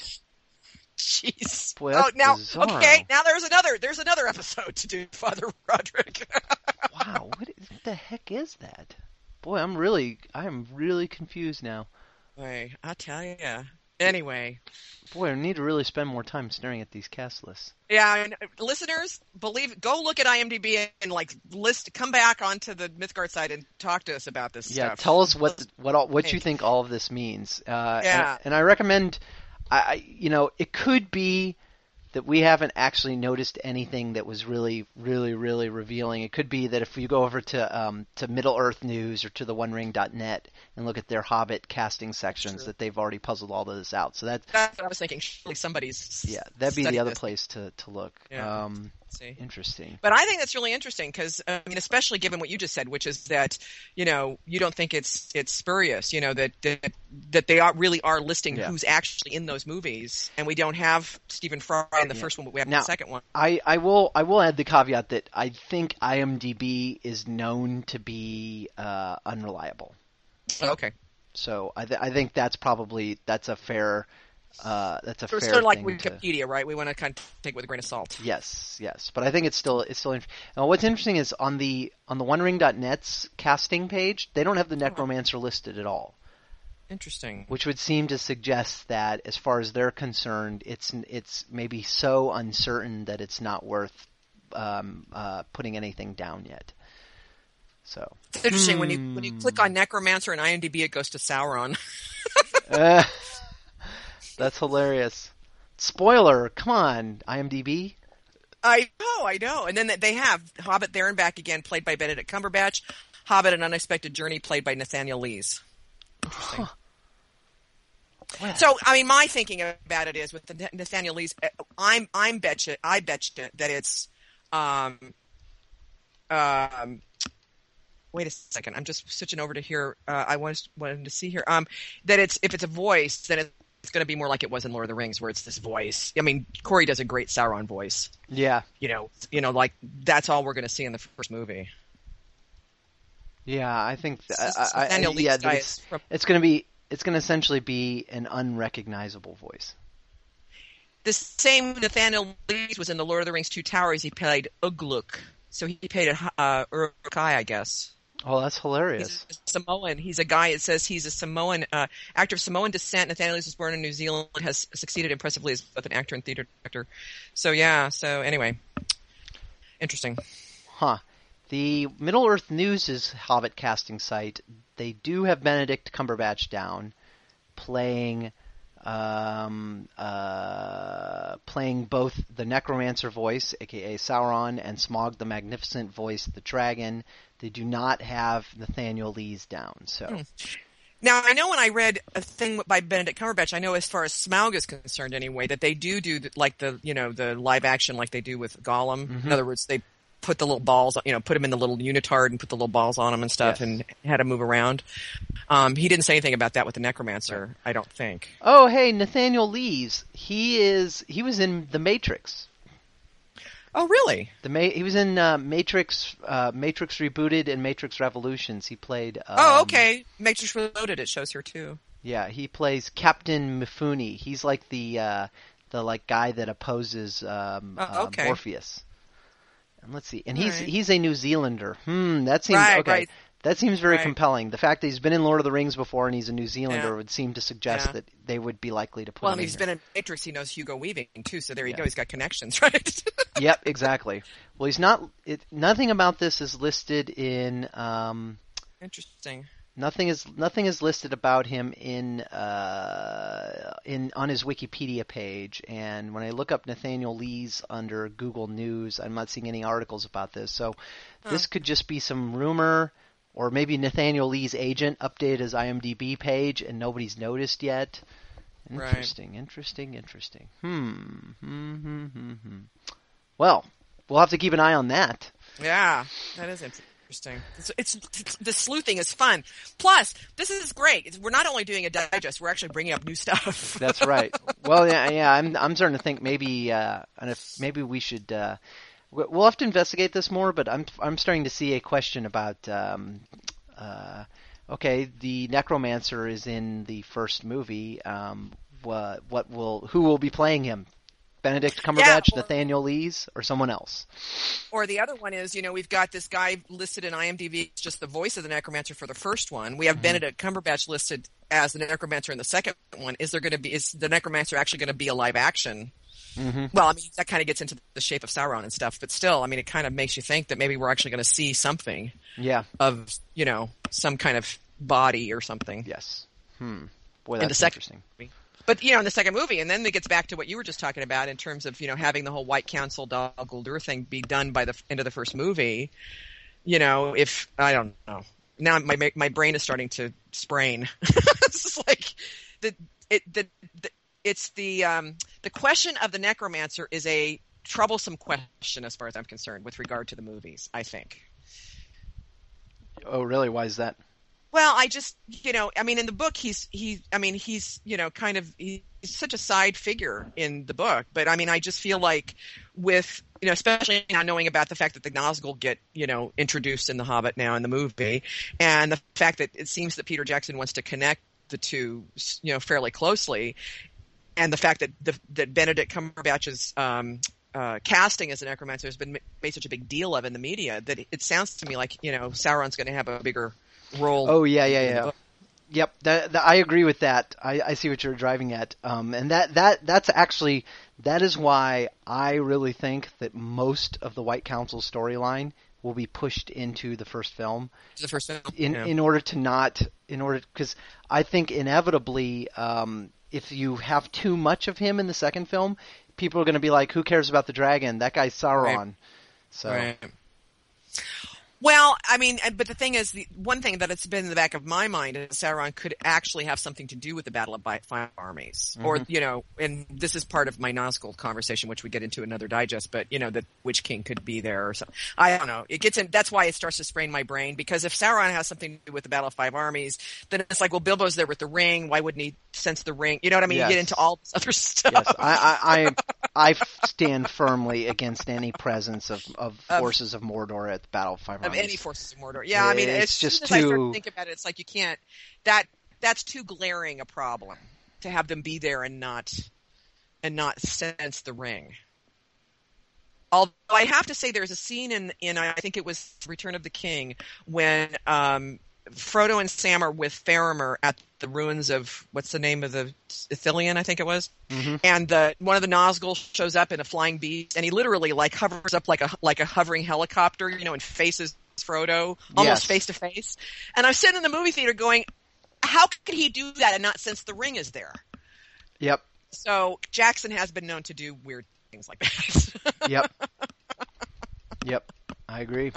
Jeez. Boy, oh, that's now bizarre. okay. Now there's another. There's another episode to do, Father Roderick. Wow, what the heck is that? Boy, I'm really, I'm really confused now. Boy, I'll tell you. Anyway, Boy, I need to really spend more time staring at these cast lists. yeah, and uh, listeners, believe, go look at IMDb and like list, come back onto the Mythgard site and talk to us about this Yeah, stuff. tell us what what all, what you think all of this means. Uh, Yeah. and, and I recommend, I, I you know, it could be that we haven't actually noticed anything that was really, really, really revealing. It could be that if you go over to um, to Middle Earth News or to the One Ring dot net and look at their Hobbit casting sections, True. that they've already puzzled all of this out. So that, That's what I was thinking. Surely somebody's yeah, that'd be the studied other this. place to to look. Yeah. Um, See. interesting. But I think that's really interesting because, I mean, especially given what you just said, which is that, you know, you don't think it's it's spurious, you know, that that, that they are really are listing Yeah. who's actually in those movies, and we don't have Stephen Fry in the Yeah. first one, but we have Now- the second one. I, I will I will add the caveat that I think IMDb is known to be uh, unreliable. Okay. So I, th- I think that's probably that's a fair uh, that's a So it's fair sort of like thing to. Wikipedia, right? We want to kind of take it with a grain of salt. Yes, yes, but I think it's still it's still. Interesting. Now, what's interesting is on the on the One Ring dot net's casting page, they don't have the Necromancer listed at all, Interesting. which would seem to suggest that, as far as they're concerned, it's it's maybe so uncertain that it's not worth um, uh, putting anything down yet. So It's interesting when you when you click on Necromancer in IMDb, it goes to Sauron. uh, that's hilarious. Spoiler! Come on, IMDb. I know, I know. And then they have Hobbit there and back again, played by Benedict Cumberbatch. Hobbit: An Unexpected Journey, played by Nathaniel Lees. Interesting. Huh. Well, So, I mean, my thinking about it is with the Nathaniel Lees, I'm, I'm betcha, I betcha that it's, um, um, wait a second, I'm just switching over to here. Uh, I wanted, wanted to see here, um, that it's, if it's a voice, then it's going to be more like it was in Lord of the Rings, where it's this voice. I mean, Corey does a great Sauron voice. yeah, You know, you know, like that's all we're going to see in the first movie. yeah. I think th- This is I, I, Nathaniel Lees yeah, guy it's, is from- it's going to be it's going to essentially be an unrecognizable voice. The same Nathaniel Lees was in the Lord of the Rings Two Towers. He played Ugluk, so he played a uh, Uruk-hai, I guess. Oh, that's hilarious. He's a Samoan. He's a guy. It says he's a Samoan uh, actor of Samoan descent. Nathaniel Lees was born in New Zealand. Has succeeded impressively as both an actor and theater director. So yeah. So anyway, interesting. Huh. The Middle Earth News' Hobbit casting site, they do have Benedict Cumberbatch down, playing um, uh, playing both the Necromancer voice, aka Sauron, and Smaug the Magnificent voice, the Dragon. They do not have Nathaniel Lees down. So. Hmm. Now, I know when I read a thing by Benedict Cumberbatch, I know as far as Smaug is concerned anyway, that they do do the, like the, you know, the live action like they do with Gollum. Mm-hmm. In other words, they put the little balls, you know, put him in the little unitard and put the little balls on him and stuff, Yes. and had him move around. Um, he didn't say anything about that with the Necromancer, I don't think. Oh, hey, Nathaniel Lees. He is. He was in The Matrix. Oh, really? The Ma- he was in uh, Matrix, uh, Matrix Rebooted and Matrix Revolutions. He played. Um, Oh, okay. Matrix Reloaded, it shows here too. Yeah, he plays Captain Mifune. He's like the uh, the like guy that opposes um, Oh, okay. uh, Morpheus. And let's see, and he's Alright. he's a New Zealander. Hmm, that seems Right, okay. right. That seems very Right. compelling. The fact that he's been in Lord of the Rings before and he's a New Zealander Yeah. would seem to suggest Yeah. that they would be likely to put Well, I him mean, in he's here. been in Matrix, he knows Hugo Weaving too, so there you Yeah. go, he's got connections, right? Yep, exactly. Well, he's not. It, nothing about this is listed in. Um, Interesting. nothing is nothing is listed about him in uh, in on his Wikipedia page. And when I look up Nathaniel Lees under Google News, I'm not seeing any articles about this. So this could just be some rumor, or maybe Nathaniel Lee's agent updated his IMDb page and nobody's noticed yet. Right. Interesting, interesting, interesting. Hmm. Hmm. Hmm. Hmm. hmm. Well, we'll have to keep an eye on that. Yeah, that is interesting. It's, it's, it's the sleuthing is fun. Plus, this is great. It's, we're not only doing a digest; we're actually bringing up new stuff. That's right. Well, yeah, yeah. I'm I'm starting to think maybe uh, and if maybe we should. Uh, we- we'll have to investigate this more. But I'm I'm starting to see a question about. Um, uh, okay, the Necromancer is in the first movie. Um, what what will who will be playing him? Benedict Cumberbatch, or- Nathaniel Lees, or someone else? Or the other one is, you know, we've got this guy listed in IMDb, it's just the voice of the Necromancer for the first one. We have Mm-hmm. Benedict Cumberbatch listed as the Necromancer in the second one. Is there going to be? Is the Necromancer actually going to be a live action? Mm-hmm. Well, I mean, that kind of gets into the shape of Sauron and stuff, but still, I mean, it kind of makes you think that maybe we're actually going to see something Yeah. of, you know, some kind of body or something. Yes. Hmm. Boy, In that's the second interesting. movie. But, you know, in the second movie, and then it gets back to what you were just talking about in terms of, you know, having the whole White Council Dol Guldur thing be done by the f- end of the first movie. You know, if, I don't know. Now my my brain is starting to sprain. It's just like, the, it, the, the, it's the, um, the question of the Necromancer is a troublesome question as far as I'm concerned with regard to the movies, I think. Oh, really? Why is that? Well, I just, you know, I mean, in the book, he's, he, I mean, he's, you know, kind of, he's such a side figure in the book. But I mean, I just feel like with, you know, especially now knowing about the fact that the Nazgul get, you know, introduced in The Hobbit now in the movie, and the fact that it seems that Peter Jackson wants to connect the two, you know, fairly closely, and the fact that the, that Benedict Cumberbatch's um, uh, casting as a necromancer has been made such a big deal of in the media that it sounds to me like, you know, Sauron's going to have a bigger role. Oh yeah, yeah, in the yeah. book. Yep, that, that, I agree with that. I, I see what you're driving at, um, and that, that that's actually that is why I really think that most of the White Council storyline will be pushed into the first film It's the first film. in yeah. in order to not in order because I think inevitably um, if you have too much of him in the second film, people are going to be like, "Who cares about the dragon? That guy's Sauron." Right. So Right. Well, I mean, but the thing is, the one thing that it's been in the back of my mind is Sauron could actually have something to do with the Battle of Five Armies, mm-hmm. or you know, and this is part of my Nazgul conversation, which we get into another digest. But you know, that Witch King could be there or something. I don't know. It gets in. That's why it starts to sprain my brain, because if Sauron has something to do with the Battle of Five Armies, then it's like, well, Bilbo's there with the ring. Why wouldn't he sense the ring? You know what I mean? Yes. You get into all this other stuff. Yes, I, I, I, I stand firmly against any presence of, of forces of, of Mordor at the Battle of Five Armies. Of any forces of Mordor. Yeah, I mean, it's as just soon as too. I start to think about it, it's like you can't. That that's too glaring a problem to have them be there and not and not sense the ring. Although I have to say, there's a scene in in I think it was Return of the King when um, Frodo and Sam are with Faramir at the ruins of what's the name of the Ithilien, I think it was, mm-hmm. and the one of the Nazgul shows up in a flying beast, and he literally like hovers up like a like a hovering helicopter, you know, and faces Frodo almost face to face. And I'm sitting in the movie theater going, how could he do that and not sense the ring is there? Yep. So Jackson has been known to do weird things like that. Yep. Yep. I agree.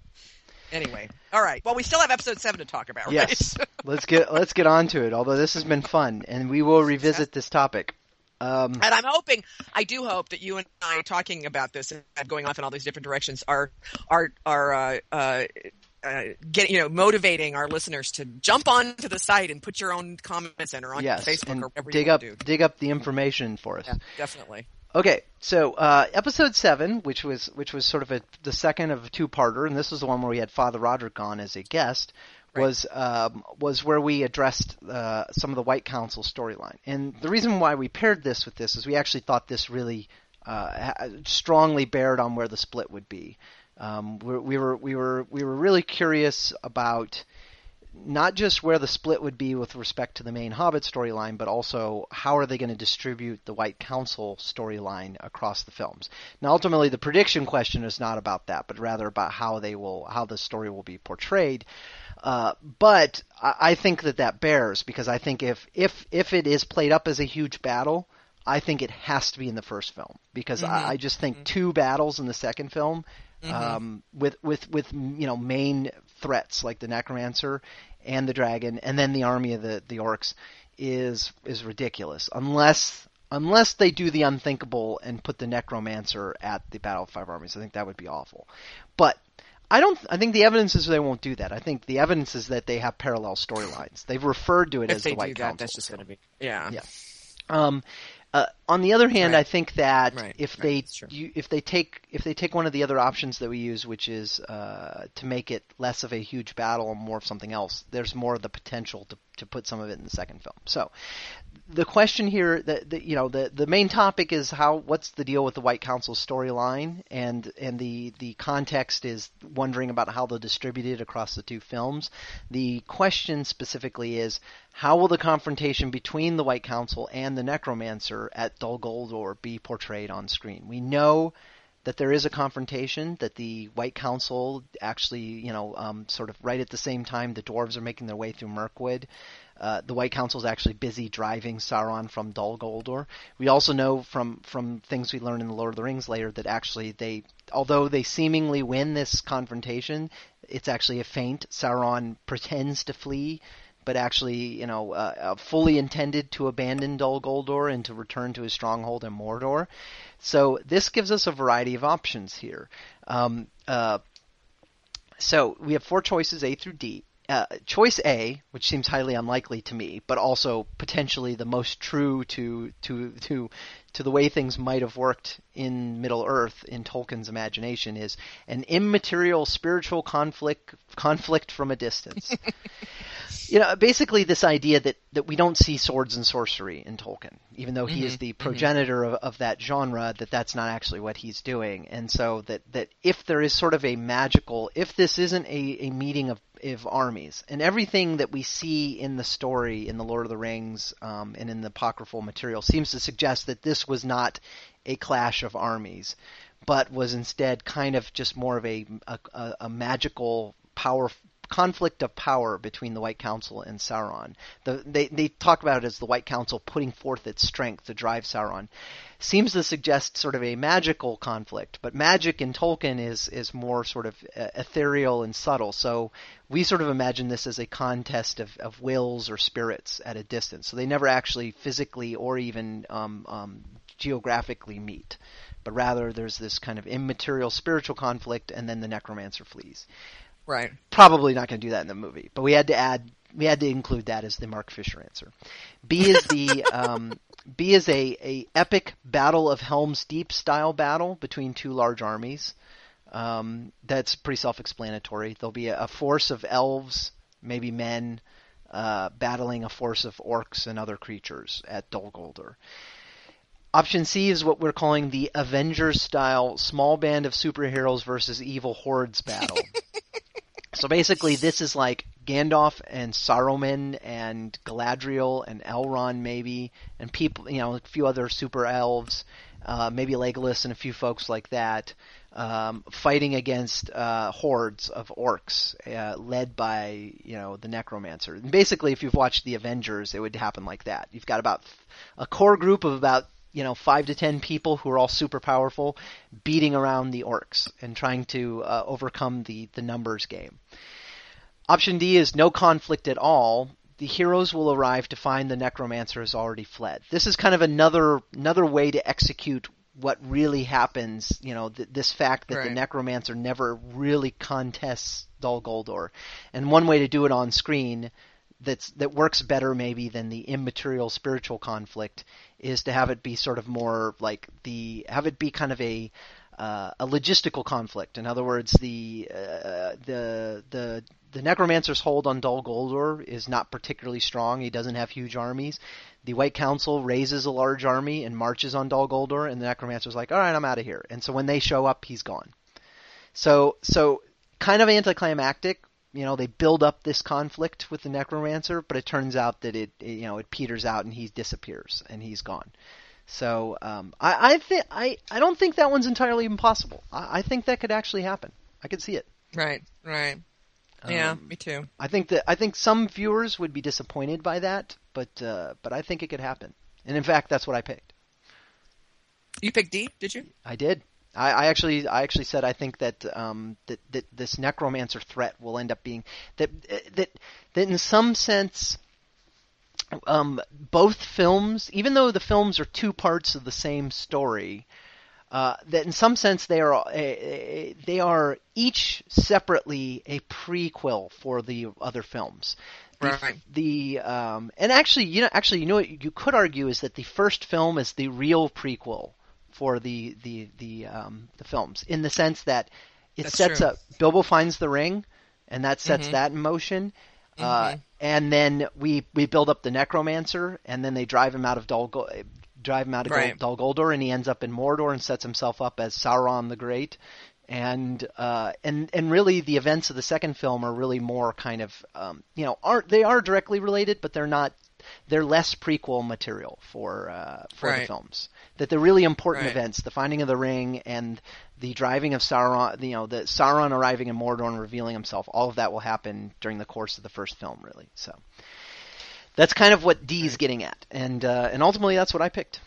Anyway, all right. Well, we still have episode seven to talk about, right? Yes. let's get let's get on to it. Although this has been fun, and we will revisit this topic. Um, and I'm hoping, I do hope that you and I talking about this and going off in all these different directions are are are uh, uh, uh, get you know motivating our listeners to jump onto the site and put your own comments in or on yes, Facebook and or whatever dig you up do. dig up the information for us. Yeah, definitely. Okay, so uh, episode seven, which was which was sort of a, the second of a two-parter, and this was the one where we had Father Roderick on as a guest, right. was um, was where we addressed uh, some of the White Council storyline. And the reason why we paired this with this is we actually thought this really uh, strongly bared on where the split would be. Um, we, we were we were we were really curious about not just where the split would be with respect to the main Hobbit storyline, but also how are they going to distribute the White Council storyline across the films. Now, ultimately, the prediction question is not about that, but rather about how they will, how the story will be portrayed. Uh, but I, I think that that bears, because I think if, if, if it is played up as a huge battle, I think it has to be in the first film, because mm-hmm. I, I just think mm-hmm. two battles in the second film, mm-hmm. um, with, with, with, you know, main threats like the Necromancer and the dragon, and then the army of the, the orcs is is ridiculous. Unless unless they do the unthinkable and put the Necromancer at the Battle of Five Armies, I think that would be awful. But I don't. I think the evidence is they won't do that. I think the evidence is that they have parallel storylines. They've referred to it if as they the White do that, Council. That's just going to be yeah. Yeah. Um, uh, on the other hand, right. I think that right. if right. they you, if they take if they take one of the other options that we use, which is uh, to make it less of a huge battle and more of something else, there's more of the potential to to put some of it in the second film. So the question here, the, the you know the the main topic is how what's the deal with the White Council storyline, and and the the context is wondering about how they'll distribute it across the two films. The question specifically is, how will the confrontation between the White Council and the Necromancer at Dol Guldur be portrayed on screen? We know that there is a confrontation, that the White Council actually, you know, um, sort of right at the same time the dwarves are making their way through Mirkwood, uh, the White Council is actually busy driving Sauron from Dol Guldur. We also know from, from things we learn in the Lord of the Rings later that actually they, although they seemingly win this confrontation, it's actually a feint. Sauron pretends to flee, but actually, you know, uh, uh, fully intended to abandon Dol Guldur and to return to his stronghold in Mordor. So this gives us a variety of options here. Um, uh, so we have four choices, A through D. Uh, choice A, which seems highly unlikely to me, but also potentially the most true to to to to the way things might have worked in Middle-earth in Tolkien's imagination, is an immaterial spiritual conflict conflict from a distance. You know, basically this idea that, that we don't see swords and sorcery in Tolkien, even though he mm-hmm. is the progenitor mm-hmm. of, of that genre, that that's not actually what he's doing. And so that, that if there is sort of a magical, if this isn't a, a meeting of, of armies, and everything that we see in the story in the Lord of the Rings um, and in the apocryphal material seems to suggest that this was not a clash of armies, but was instead kind of just more of a, a, a magical power conflict of power between the White Council and Sauron. The, they they talk about it as the White Council putting forth its strength to drive Sauron. Seems to suggest sort of a magical conflict, but magic in Tolkien is is more sort of ethereal and subtle. So we sort of imagine this as a contest of, of wills or spirits at a distance. So they never actually physically or even um, um, geographically meet, but rather there's this kind of immaterial spiritual conflict, and then the necromancer flees. Right. Probably not going to do that in the movie, but we had to add, we had to include that as the Mark Fisher answer. B is the um, B is a, a epic Battle of Helm's Deep style battle between two large armies. Um, that's pretty self-explanatory. There'll be a, a force of elves, maybe men, uh, battling a force of orcs and other creatures at Dol Guldur. Option C is what we're calling the Avengers-style small band of superheroes versus evil hordes battle. So basically, this is like Gandalf and Saruman and Galadriel and Elrond maybe, and people, you know, a few other super elves, uh, maybe Legolas and a few folks like that, um, fighting against uh, hordes of orcs, uh, led by, you know, the Necromancer. And basically, if you've watched the Avengers, it would happen like that. You've got about a core group of about, you know, five to ten people who are all super powerful, beating around the orcs and trying to uh, overcome the, the numbers game. Option D is no conflict at all. The heroes will arrive to find the necromancer has already fled. This is kind of another another way to execute what really happens, you know, th- this fact that right. the necromancer never really contests Dol Guldur. And one way to do it on screen that's that works better maybe than the immaterial spiritual conflict is to have it be sort of more like the have it be kind of a uh, a logistical conflict. In other words, the uh, the the the necromancer's hold on Dol Guldur is not particularly strong. He doesn't have huge armies. The White Council raises a large army and marches on Dol Guldur, and the necromancer's like, "All right, I'm out of here." And so when they show up, he's gone. So so kind of anticlimactic. You know, they build up this conflict with the necromancer, but it turns out that it, it you know, it peters out and he disappears and he's gone. So um, I I, th- I I don't think that one's entirely impossible. I, I think that could actually happen. I could see it. Right, right. Yeah, Um, me too. I think that I think some viewers would be disappointed by that, but uh, but I think it could happen. And in fact, that's what I picked. You picked D, did you? I did. I, I actually, I actually said I think that um, that that this necromancer threat will end up being that that that in some sense, um, both films, even though the films are two parts of the same story, uh, that in some sense they are uh, they are each separately a prequel for the other films. The, Right. The um, and actually, you know, actually, you know what you could argue is that the first film is the real prequel for the the the um, the films, in the sense that it That's sets true. up Bilbo finds the ring, and that sets Mhm. that in motion. Uh, Mhm. and then we we build up the necromancer, and then they drive him out of Dol Gul- drive him out of Right. Dol Guldur, and he ends up in Mordor and sets himself up as Sauron the Great. And uh, and and really, the events of the second film are really more kind of um, you know aren't they are directly related, but they're not. They're less prequel material for uh, for the Right. films. That the really important Right. events, the finding of the ring and the driving of Sauron, you know, the Sauron arriving in Mordor and revealing himself, all of that will happen during the course of the first film, really. So that's kind of what D's getting at, and uh, and ultimately that's what I picked.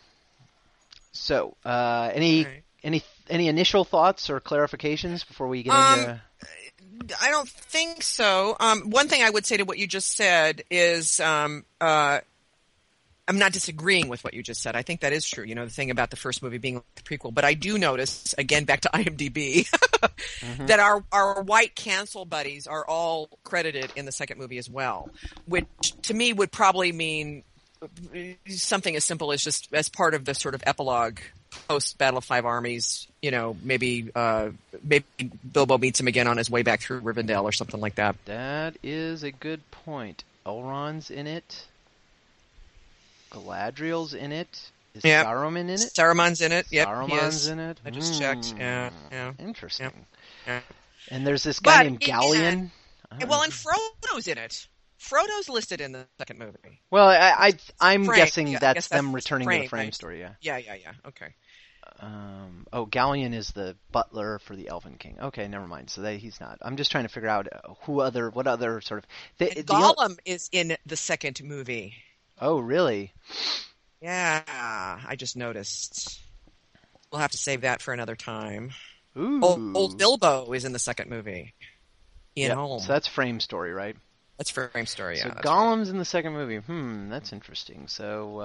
So uh, any Right. any any initial thoughts or clarifications before we get Um, into? I don't think so. Um, one thing I would say to what you just said is, um, uh, I'm not disagreeing with what you just said. I think that is true. You know, the thing about the first movie being the prequel, but I do notice, again, back to IMDb, Mm-hmm. that our, our white cancel buddies are all credited in the second movie as well, which to me would probably mean something as simple as just as part of the sort of epilogue post Battle of Five Armies, you know, maybe uh, maybe Bilbo meets him again on his way back through Rivendell or something like that. That is a good point. Elrond's in it. Galadriel's in it. Is Yep. Saruman in it? Saruman's in it. Yep, he Saruman's is. in it. I just checked. Hmm. Yeah, yeah. Interesting. Yeah. And there's this guy But named again- Galleon. I don't Well, know. and Frodo's in it. Frodo's listed in the second movie. Well, I, I I'm Frank, guessing yeah, I that's guess them that's returning to the Frank, frame right? story. Yeah. Yeah, yeah, yeah. Okay. Um, oh, Galleon is the butler for the Elven King. Okay, never mind. So they, he's not. I'm just trying to figure out who other, what other sort of. They, And the, Gollum is in the second movie. oh, really? Yeah, I just noticed. We'll have to save that for another time. Ooh. Old, old Bilbo is in the second movie. Ian Yep. Holm. So that's Frame Story, right? That's Frame Story, yeah. So that's Gollum's in the second movie. Hmm, that's interesting. So,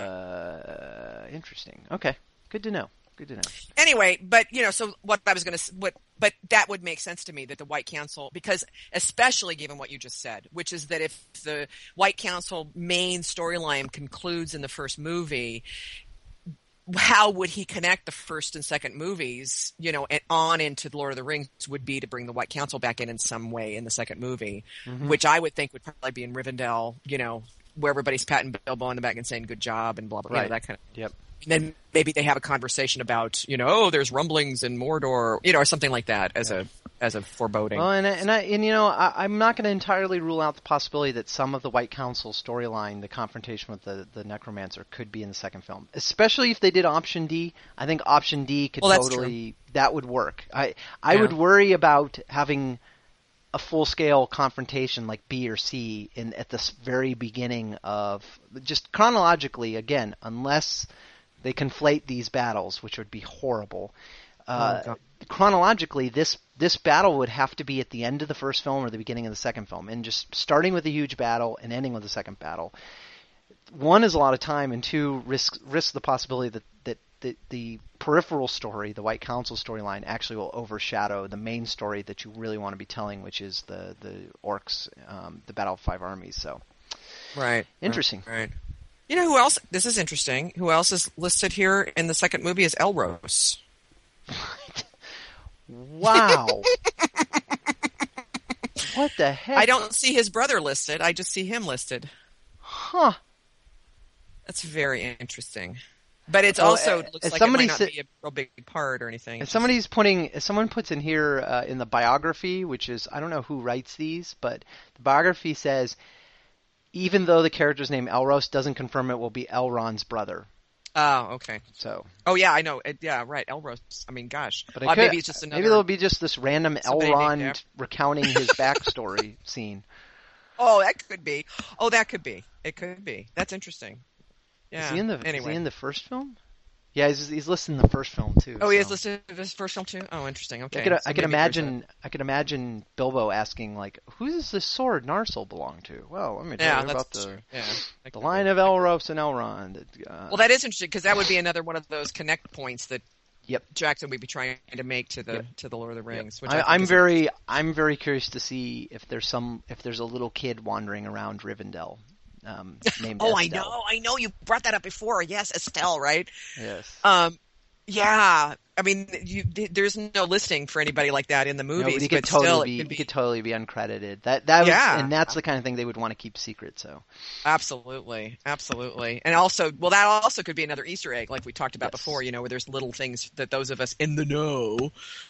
uh, interesting. Okay, good to know. Good to know. Anyway, but you know, so what I was going to, what, but that would make sense to me that the White Council, because especially given what you just said, which is that if the White Council main storyline concludes in the first movie, how would he connect the first and second movies, you know, and on into the Lord of the Rings would be to bring the White Council back in in some way in the second movie, Mm-hmm. which I would think would probably be in Rivendell, you know, where everybody's patting Bilbo on the back and saying good job and blah, blah, blah, Right. that kind of. Yep. And then maybe they have a conversation about, you know, oh, there's rumblings in Mordor, you know, or something like that as a as a foreboding. Well, and I- and I, and you know, I, I'm not going to entirely rule out the possibility that some of the White Council storyline, the confrontation with the, the Necromancer, could be in the second film. Especially if they did Option D. I think Option D could Well, that's totally that would work. I I Yeah. would worry about having a full scale confrontation like B or C in at the s- very beginning of just chronologically again, unless they conflate these battles, which would be horrible. Uh, Oh, God. chronologically, this this battle would have to be at the end of the first film or the beginning of the second film, and just starting with a huge battle and ending with a second battle. One is a lot of time, and two risks risks the possibility that that the, the peripheral story, the White Council storyline, actually will overshadow the main story that you really want to be telling, which is the the orcs, um, the Battle of Five Armies. So Right. interesting. Right. right. You know who else? This is interesting. Who else is listed here in the second movie is Elros. Wow. What the heck? I don't see his brother listed. I just see him listed. Huh. That's very interesting. But it's Oh, also uh, it looks as like somebody it might not said- be a real big part or anything. If somebody's putting, if someone puts in here uh, in the biography, which is, I don't know who writes these, but the biography says, even though the character's name Elros doesn't confirm it will be Elrond's brother. Oh, okay. So, Oh, yeah, I know. It, yeah, right. Elros. I mean, gosh. but it Uh, could, maybe it's just another. maybe there'll be just this random somebody named Elrond after- recounting his backstory scene. Oh, that could be. Oh, that could be. It could be. That's interesting. Yeah. Is he in the? anyway. Is he in the first film? Yeah, he's, he's listed in the first film too. Oh, he is so. listed in this first film too. Oh, interesting. Okay. I could, So I could maybe there's a- imagine. I could imagine Bilbo asking, like, "Who does this sword Narsil belong to?" Well, let me tell Yeah, you that's about the true. Yeah. that the could line be. of Elros and Elrond. Uh, Well, that is interesting because that would be another one of those connect points that Yep. Jackson would be trying to make to the Yep. to the Lord of the Rings. Which I I, think I'm is very, I'm very curious to see if there's some, if there's a little kid wandering around Rivendell, um, named Oh, I Estelle. know, I know. You brought that up before. Yes, Estelle, right? Yes. Um, yeah. I mean, you, there's no listing for anybody like that in the No, movies, but he but could totally still, be, it could he be could totally be uncredited. That that was, Yeah. and that's the kind of thing they would want to keep secret. So absolutely, absolutely, and also, well, that also could be another Easter egg, like we talked about Yes. before. You know, where there's little things that those of us in the know.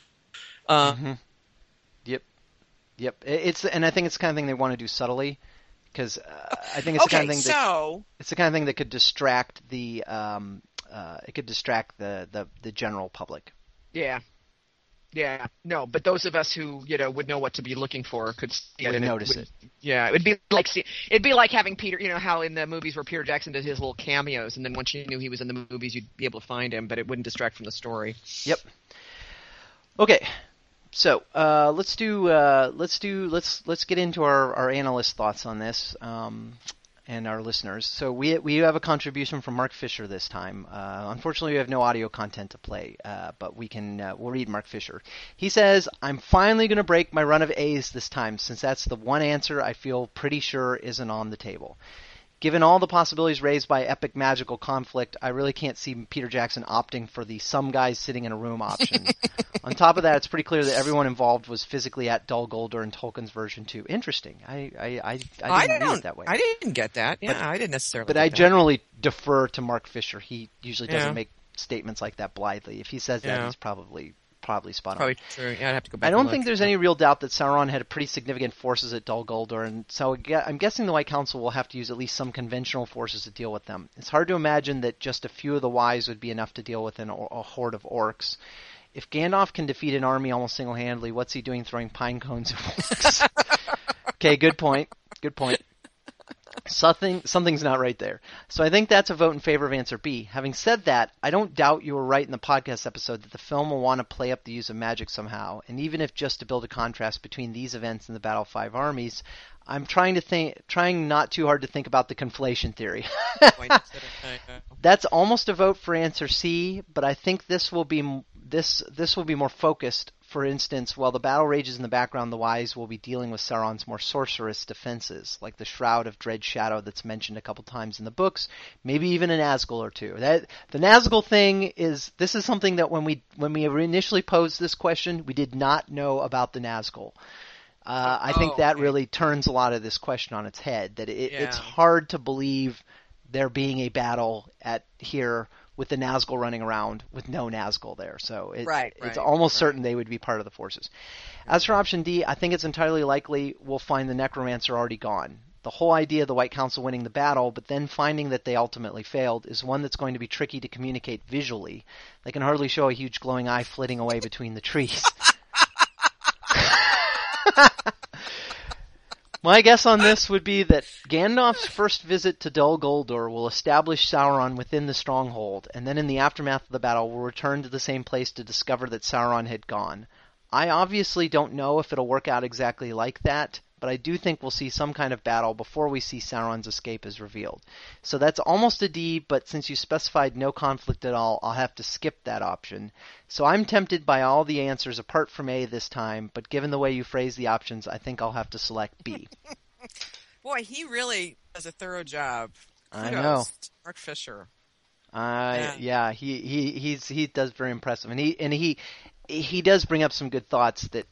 Uh, Mhm. Yep, yep. It- It's and I think it's the kind of thing they want to do subtly, because uh, I think it's the okay, kind of thing that so it's the kind of thing that could distract the um uh it could distract the the, the general public. yeah. Yeah, no, but those of us who, you know, would know what to be looking for could see it Would and notice would- it. Yeah, it would be like see, it'd be like having Peter, you know, how in the movies where Peter Jackson did his little cameos, and then once you knew he was in the movies, you'd be able to find him, but it wouldn't distract from the story. Yep. Okay. So uh, let's do uh, let's do let's let's get into our, our analyst thoughts on this um, and our listeners. So we we have a contribution from Mark Fisher this time. Uh, unfortunately, we have no audio content to play, uh, but we can uh, we'll read Mark Fisher. He says, "I'm finally going to break my run of A's this time, since that's the one answer I feel pretty sure isn't on the table. Given all the possibilities raised by epic magical conflict, I really can't see Peter Jackson opting for the some guys sitting in a room option. On top of that, it's pretty clear that everyone involved was physically at Dol Guldur in Tolkien's version too. Interesting. I I, I, I didn't I read don't, it that way. I didn't get that. Yeah, But- I didn't necessarily. But get I that. generally defer to Mark Fisher. He usually doesn't Yeah. make statements like that blithely. If he says that, Yeah. he's probably probably spot on. Probably true. Yeah, I'd have to go back. I don't and think look. there's any real doubt that Sauron had pretty significant forces at Dol Guldur, and so I'm guessing the White Council will have to use at least some conventional forces to deal with them. It's hard to imagine that just a few of the wise would be enough to deal with an, a horde of orcs. If Gandalf can defeat an army almost single-handedly, what's he doing throwing pine cones at orcs? Okay, good point. Good point. Something, something's not right there. So I think that's a vote in favor of answer B. Having said that, I don't doubt you were right in the podcast episode that the film will want to play up the use of magic somehow, and even if just to build a contrast between these events and the Battle of Five Armies, I'm trying to think, trying not too hard to think about the conflation theory. That's almost a vote for answer C, but I think this will be this this will be more focused. For instance, while the battle rages in the background, the wise will be dealing with Sauron's more sorcerous defenses, like the Shroud of Dread Shadow that's mentioned a couple times in the books, maybe even a Nazgul or two. That the Nazgul thing is this is something that when we when we initially posed this question, we did not know about the Nazgul. Uh, I think oh, that okay. really turns a lot of this question on its head. That it, Yeah. it's hard to believe there being a battle at here with the Nazgul running around with no Nazgul there. So it, Right, it's right, almost right. certain they would be part of the forces. As for option D, I think it's entirely likely we'll find the Necromancer already gone. The whole idea of the White Council winning the battle, but then finding that they ultimately failed, is one that's going to be tricky to communicate visually. They can hardly show a huge glowing eye flitting away between the trees. My guess on this would be that Gandalf's first visit to Dol Guldur will establish Sauron within the stronghold, and then in the aftermath of the battle will return to the same place to discover that Sauron had gone. I obviously don't know if it'll work out exactly like that, but I do think we'll see some kind of battle before we see Sauron's escape is revealed. So that's almost a D, but since you specified no conflict at all, I'll have to skip that option. So I'm tempted by all the answers apart from A this time, but given the way you phrase the options, I think I'll have to select B. Boy, he really does a thorough job. I Kudos know. to Mark Fisher. Uh, Yeah. yeah, he, he he's he does very impressive, and he and he he does bring up some good thoughts that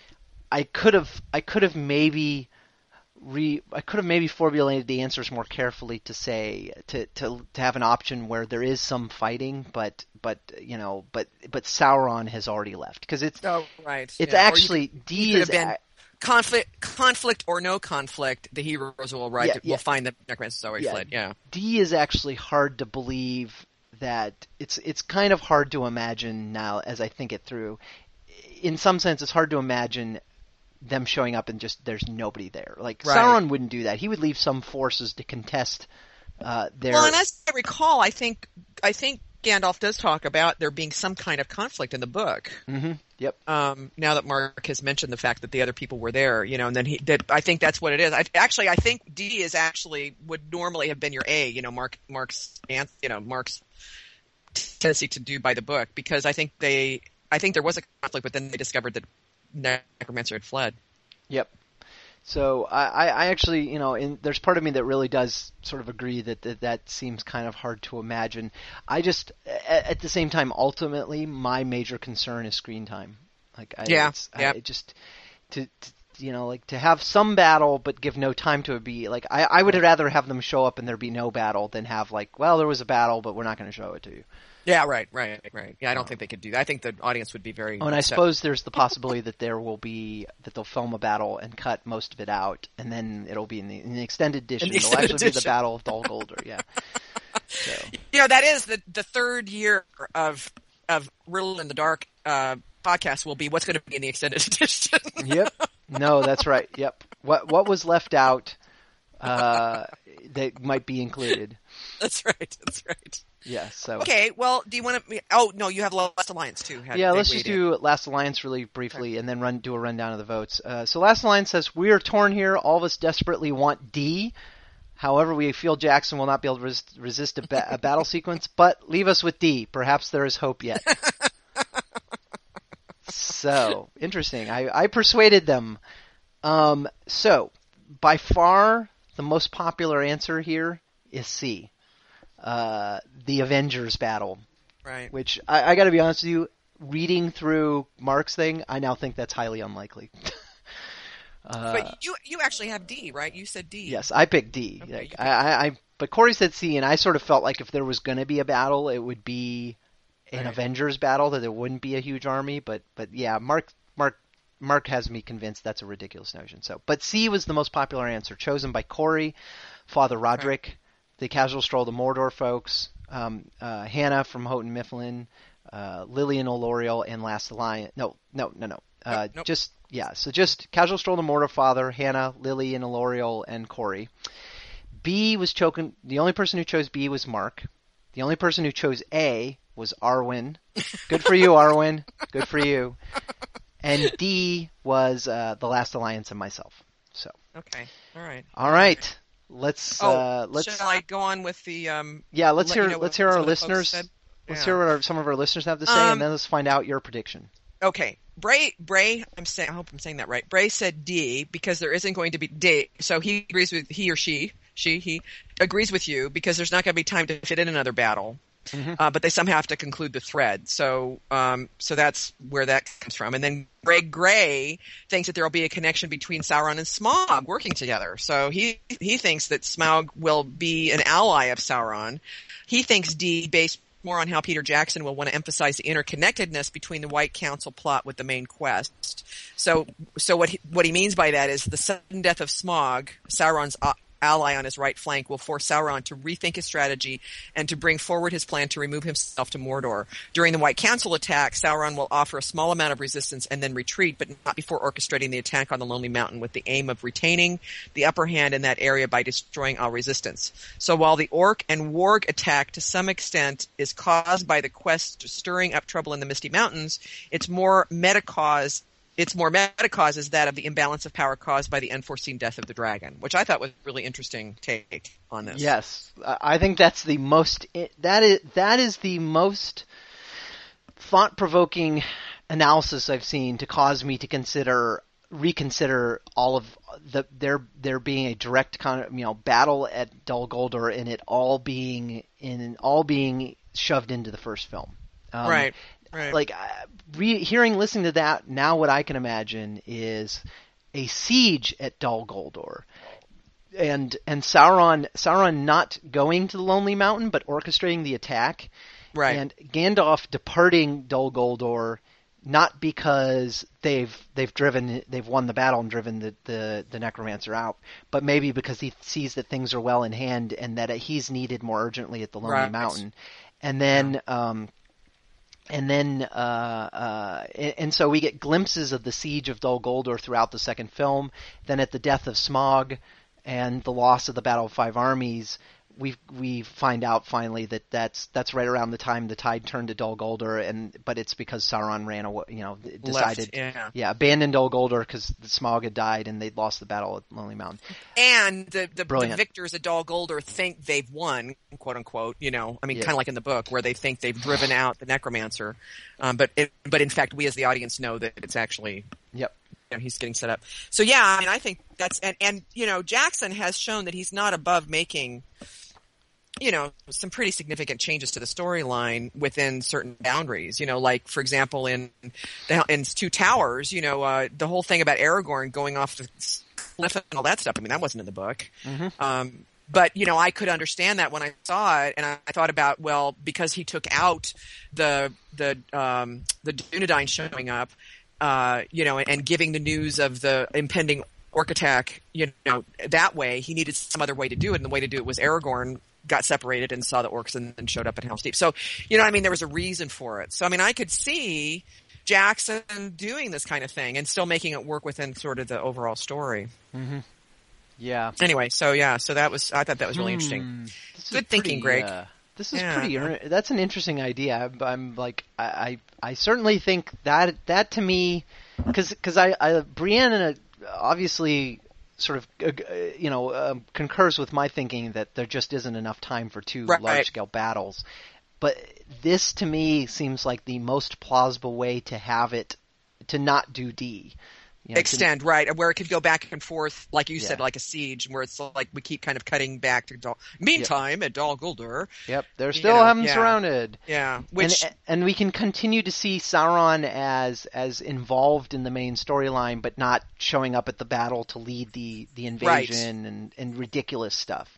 I could have I could have maybe re I could have maybe formulated the answers more carefully to say to to to have an option where there is some fighting, but but you know but but Sauron has already left because it's Oh, right. it's yeah. Or you actually could- D you could is have been a- conflict, conflict or no conflict. The heroes will right. Yeah, will yeah. find the Necromancer's already Yeah. fled. Yeah. D is actually hard to believe that it's it's kind of hard to imagine now as I think it through. In some sense, it's hard to imagine them showing up and just there's nobody there. Like Right. Sauron wouldn't do that. He would leave some forces to contest uh, their. Well, and as I recall, I think I think Gandalf does talk about there being some kind of conflict in the book. hmm Yep. Um, now that Mark has mentioned the fact that the other people were there, you know, and then he that I think that's what it is. I, actually, I think D is actually would normally have been your A. You know, Mark Mark's an- you know Mark's tendency to do by the book because I think they I think there was a conflict, but then they discovered that Necromancer had fled. Yep. So I, I I actually, you know, in, there's part of me that really does sort of agree that, that that seems kind of hard to imagine. I just, at, at the same time, ultimately, my major concern is screen time. Like, I, Yeah, it's, yeah. I just to, to you know, like to have some battle but give no time to it be like I, I would rather have them show up and there be no battle than have like, well, there was a battle but we're not going to show it to you. Yeah, right, right, right. Yeah, I don't think they could do that. I think the audience would be very. Oh, and I upset. suppose there's the possibility that there will be that they'll film a battle and cut most of it out, and then it'll be in the, in the extended edition. In the It'll extended actually be the edition. Battle of Dol Guldur. Yeah. So You know, that is the the third year of of Riddle in the Dark uh, podcast will be what's going to be in the extended edition. yep. No, that's right. Yep. What what was left out uh, that might be included. That's right. That's right. Yeah. So. Okay. Well, do you want to? Oh no, you have Last Alliance too. Had- Yeah, they let's just weighed do Last Alliance really briefly, and then run do a rundown of the votes. Uh, so Last Alliance says we are torn here. All of us desperately want D. However, we feel Jackson will not be able to res- resist a, ba- a battle sequence, but leave us with D. Perhaps there is hope yet. So interesting. I, I persuaded them. Um, so by far the most popular answer here is C. Uh, the Avengers battle. in. Right. Which I, I got to be honest with you, reading through Mark's thing, I now think that's highly unlikely. uh, But you you actually have D, right? You said D. yes, I picked D. Okay, Like, you picked I, I, I, but Corey said C, and I sort of felt like if there was going to be a battle, it would be an Right. Avengers battle that there wouldn't be a huge army. But but yeah, Mark Mark Mark has me convinced that's a ridiculous notion. So, but C was the most popular answer, chosen by Corey, Father Roderick, the Casual Stroll to Mordor folks, um, uh, Hannah from Houghton Mifflin, uh, Lillian O'Lorial, and Last Alliance. No, no, no, no. Uh, Nope, nope. Just yeah. So just Casual Stroll to Mordor, Father, Hannah, Lillian O'Lorial, and Corey. B was chosen. The only person who chose B was Mark. The only person who chose A was Arwen. Good for you, Arwen. Good for you. And D was uh, The Last Alliance and myself. So, Okay. All right. all right, let's Oh, uh, let's shall I go on with the? Um, yeah, let's let hear you know let's what hear our some of the folks listeners. said? Let's Yeah. hear what our, some of our listeners have to say, Um, and then let's find out your prediction. Okay, Bray. Bray. I'm saying. I hope I'm saying that right. Bray said D because there isn't going to be D. So he agrees with he or she. She he agrees with you because there's not going to be time to fit in another battle. Mhm. Uh, but they somehow have to conclude the thread. So, um, so that's where that comes from. And then Greg Gray thinks that there will be a connection between Sauron and Smaug working together. So he he thinks that Smaug will be an ally of Sauron. He thinks D, based more on how Peter Jackson will want to emphasize the interconnectedness between the White Council plot with the main quest. So, so what he, what he means by that is the sudden death of Smaug, Sauron's uh, ally on his right flank, will force Sauron to rethink his strategy and to bring forward his plan to remove himself to Mordor. During the White Council attack, Sauron will offer a small amount of resistance and then retreat, but not before orchestrating the attack on the Lonely Mountain with the aim of retaining the upper hand in that area by destroying all resistance. So while the Orc and Warg attack to some extent is caused by the quest stirring up trouble in the Misty Mountains, it's more meta-cause Its more meta cause is that of the imbalance of power caused by the unforeseen death of the dragon, which I thought was a really interesting take on this. Yes, I I think that's the most that is that is the most thought-provoking analysis I've seen to cause me to consider reconsider all of the there there being a direct con, you know battle at Dol Guldur and it all being in all being shoved into the first film. Um, Right. Right. Like uh, re- hearing, listening to that, now what I can imagine is a siege at Dol Guldur, and and Sauron Sauron not going to the Lonely Mountain but orchestrating the attack, Right. and Gandalf departing Dol Guldur not because they've they've driven they've won the battle and driven the, the, the necromancer out, but maybe because he sees that things are well in hand and that he's needed more urgently at the Lonely Right. Mountain, and then. Um, And then, uh, uh, and, and so we get glimpses of the siege of Dol Guldur throughout the second film. Then at the death of Smaug and the loss of the Battle of Five Armies, we we find out finally that that's that's right around the time the tide turned to Dol Guldur, and but it's because Sauron ran away, you know, decided, Left, yeah. yeah, abandoned Dol Guldur because Smaug had died and they'd lost the battle at Lonely Mountain. And the, the, the Brilliant. victors at Dol Guldur think they've won, quote unquote, you know, I mean, Yeah. kind of like in the book where they think they've driven out the necromancer. Um, but it, but in fact, we as the audience know that it's actually, Yep. you know, he's getting set up. So yeah, I mean, I think that's, and, and, you know, Jackson has shown that he's not above making, you know, some pretty significant changes to the storyline within certain boundaries. You know, like for example, in the, in Two Towers, you know, uh, the whole thing about Aragorn going off the cliff and all that stuff. I mean, that wasn't in the book. Mm-hmm. Um, but you know, I could understand that when I saw it, and I, I thought about, well, because he took out the the um, the Dunedain showing up, uh, you know, and, and giving the news of the impending orc attack, you know, that way, he needed some other way to do it, and the way to do it was Aragorn got separated and saw the orcs and then showed up at Helm's Deep. So, you know, I mean, there was a reason for it. So, I mean, I could see Jackson doing this kind of thing and still making it work within sort of the overall story. Mm-hmm. Yeah. Anyway, so yeah, so that was, I thought that was really interesting. Hmm. This is Good thinking, pretty, Greg. uh, this is Yeah. pretty. ear- That's an interesting idea. I'm, I'm like, I, I, I certainly think that that to me, because because I, I Brienne obviously sort of uh, you know um, concurs with my thinking that there just isn't enough time for two Right. large scale battles. But this to me seems like the most plausible way to have it to not do D. You know, to- Extend, right, where it could go back and forth, like you Yeah. said, like a siege, where it's like we keep kind of cutting back to Dol. Meantime, at Dol Guldur, Yep, they're you still know, having yeah. surrounded. yeah, which and, and we can continue to see Sauron as as involved in the main storyline, but not showing up at the battle to lead the, the invasion and, and ridiculous stuff.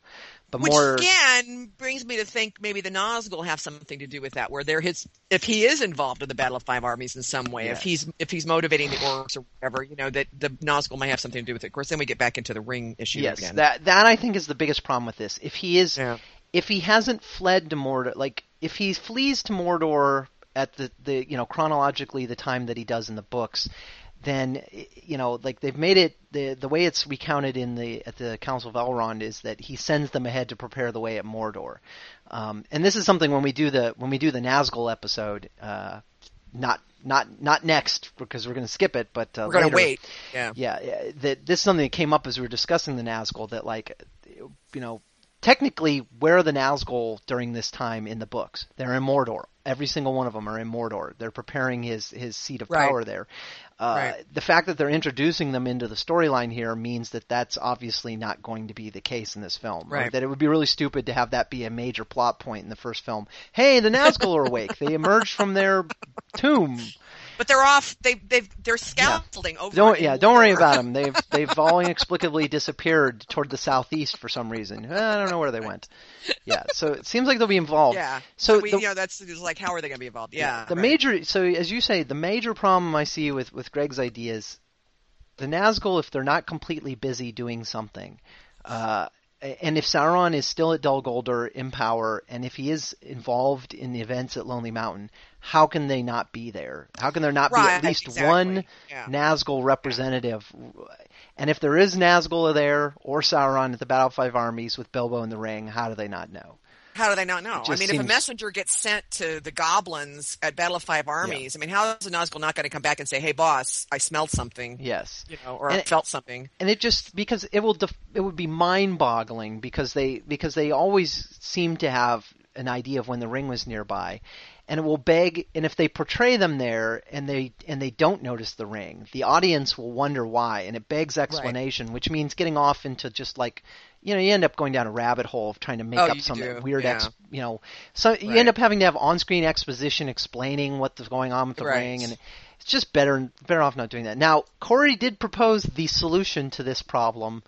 but Which more again brings me to think maybe the Nazgul will have something to do with that, where they're his, if he is involved in the Battle of Five Armies in some way, Yes. if he's if he's motivating the orcs or whatever, you know, that the Nazgul might have something to do with it. Of course, then we get back into the ring issue yes, again. that that I think is the biggest problem with this. If he is, Yeah. if he hasn't fled to Mordor, like if he flees to Mordor at the, the you know chronologically the time that he does in the books, then you know like they've made it the the way it's recounted in the at the Council of Elrond is that he sends them ahead to prepare the way at Mordor, um, and this is something when we do the when we do the Nazgul episode, uh, not not not next because we're going to skip it, but uh, We're going to later. wait. Yeah. Yeah, yeah, that this is something that came up as we were discussing the Nazgul. That like, you know, technically, where are the Nazgul during this time in the books? They're in Mordor. Every single one of them are in Mordor. They're preparing his his seat of Right. power there. Uh, Right. The fact that they're introducing them into the storyline here means that that's obviously not going to be the case in this film. Or Right. that it would be really stupid to have that be a major plot point in the first film. Hey, the Nazgul are awake. They emerged from their tomb. But they're off. They they they're scaffolding over. Don't in yeah, don't worry Mordor. about them. They've they've all inexplicably disappeared toward the southeast for some reason. I don't know where they went. Yeah, so it seems like they'll be involved. Yeah. So we, the, you know, that's it's like, how are they going to be involved? Yeah. the right. major, so as you say, the major problem I see with with Greg's idea is the Nazgul, if they're not completely busy doing something, uh, and if Sauron is still at Dol Guldur in power, and if he is involved in the events at Lonely Mountain, how can they not be there? How can there not be Right, at least exactly. one Yeah. Nazgul representative? And if there is Nazgul there or Sauron at the Battle of Five Armies with Bilbo in the ring, how do they not know? How do they not know? It I just mean, if a seems- messenger gets sent to the goblins at Battle of Five Armies, I mean, how is a Nazgul not going to come back and say, "Hey, boss, I smelled something," Yes. you know, or And I it- felt something? And it just because it will def- it would be mind-boggling because they because they always seem to have an idea of when the ring was nearby, and it will beg. And if they portray them there and they and they don't notice the ring, the audience will wonder why, and it begs explanation, which means getting off into just like. You know, you end up going down a rabbit hole of trying to make Oh, up you some do, weird, yeah. ex, you know, so you Right. end up having to have on-screen exposition explaining what's going on with the Right. ring, and it's just better better off not doing that. Now, Corey did propose the solution to this problem,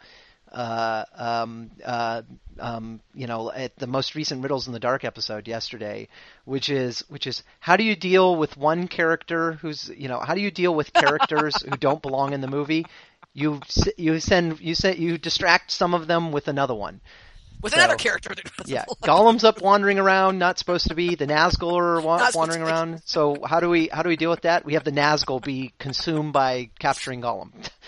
uh, um, uh, um, you know, at the most recent Riddles in the Dark episode yesterday, which is which is how do you deal with one character who's, you know, how do you deal with characters who don't belong in the movie? You you send you send you distract some of them with another one. With So, another character. That was Yeah, Gollum's up wandering around, not supposed to be. The Nazgul are wa- Not supposed wandering to be. around. So how do we how do we deal with that? We have the Nazgul be consumed by capturing Gollum.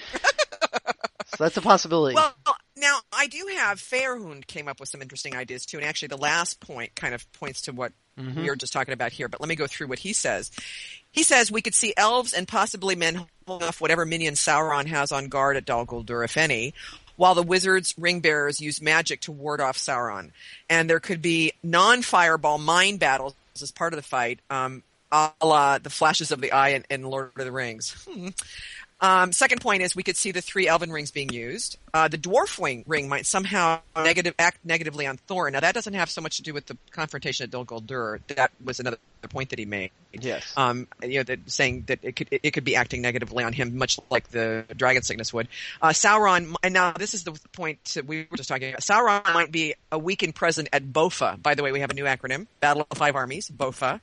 So that's a possibility. Well, now I do have Fairhund came up with some interesting ideas too, and actually the last point kind of points to what Mm-hmm. we were just talking about here. But let me go through what he says. He says we could see elves and possibly men holding off whatever minions Sauron has on guard at Dol Guldur, if any, while the wizards, ring bearers use magic to ward off Sauron. And there could be non-fireball mind battles as part of the fight, um, a la the flashes of the eye in, in Lord of the Rings. Hmm. Um, second point is we could see the three elven rings being used. Uh, the dwarf wing ring might somehow negative act negatively on Thorin. Now that doesn't have so much to do with the confrontation at Dol Guldur. That was another point that he made. Yes. Um, you know, that, saying that it could it could be acting negatively on him, much like the dragon sickness would. Uh, Sauron, and now this is the point that we were just talking about. Sauron might be a weakened present at Bofa. By the way, we have a new acronym: Battle of Five Armies, Bofa.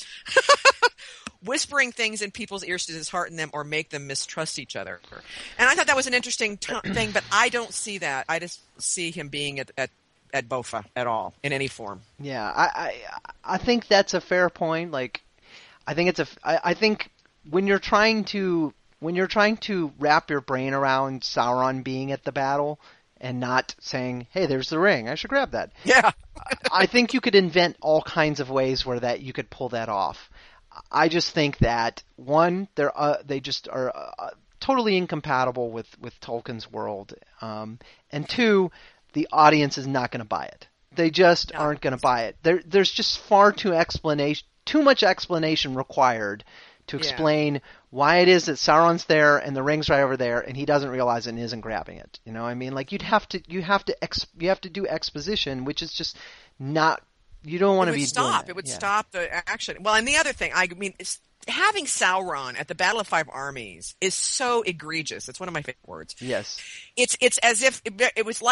Whispering things in people's ears to dishearten them or make them mistrust each other. And I thought that was an interesting t- thing, but I don't see that. I just see him being at, at, at Bofa at all, in any form. Yeah, I, I I think that's a fair point. Like, I think it's a I, I think when you're trying to when you're trying to wrap your brain around Sauron being at the battle and not saying, "Hey, there's the ring. I should grab that." Yeah. I think you could invent all kinds of ways where that you could pull that off. I just think that one, they're uh, they just are uh, totally incompatible with, with Tolkien's world, um, and two, the audience is not going to buy it. They just No. aren't going to buy it. There, there's just far too explanation, too much explanation required to Yeah. explain why it is that Sauron's there and the ring's right over there, and he doesn't realize it and isn't grabbing it. You know, what I mean, like you'd have to, you have to, ex, you have to do exposition, which is just not. You don't want It to would be stop. doing that. It would Yeah. stop the action. Well, and the other thing, I mean, it's, having Sauron at the Battle of Five Armies is so egregious. It's one of my favorite words. Yes. It's it's as if it, it was like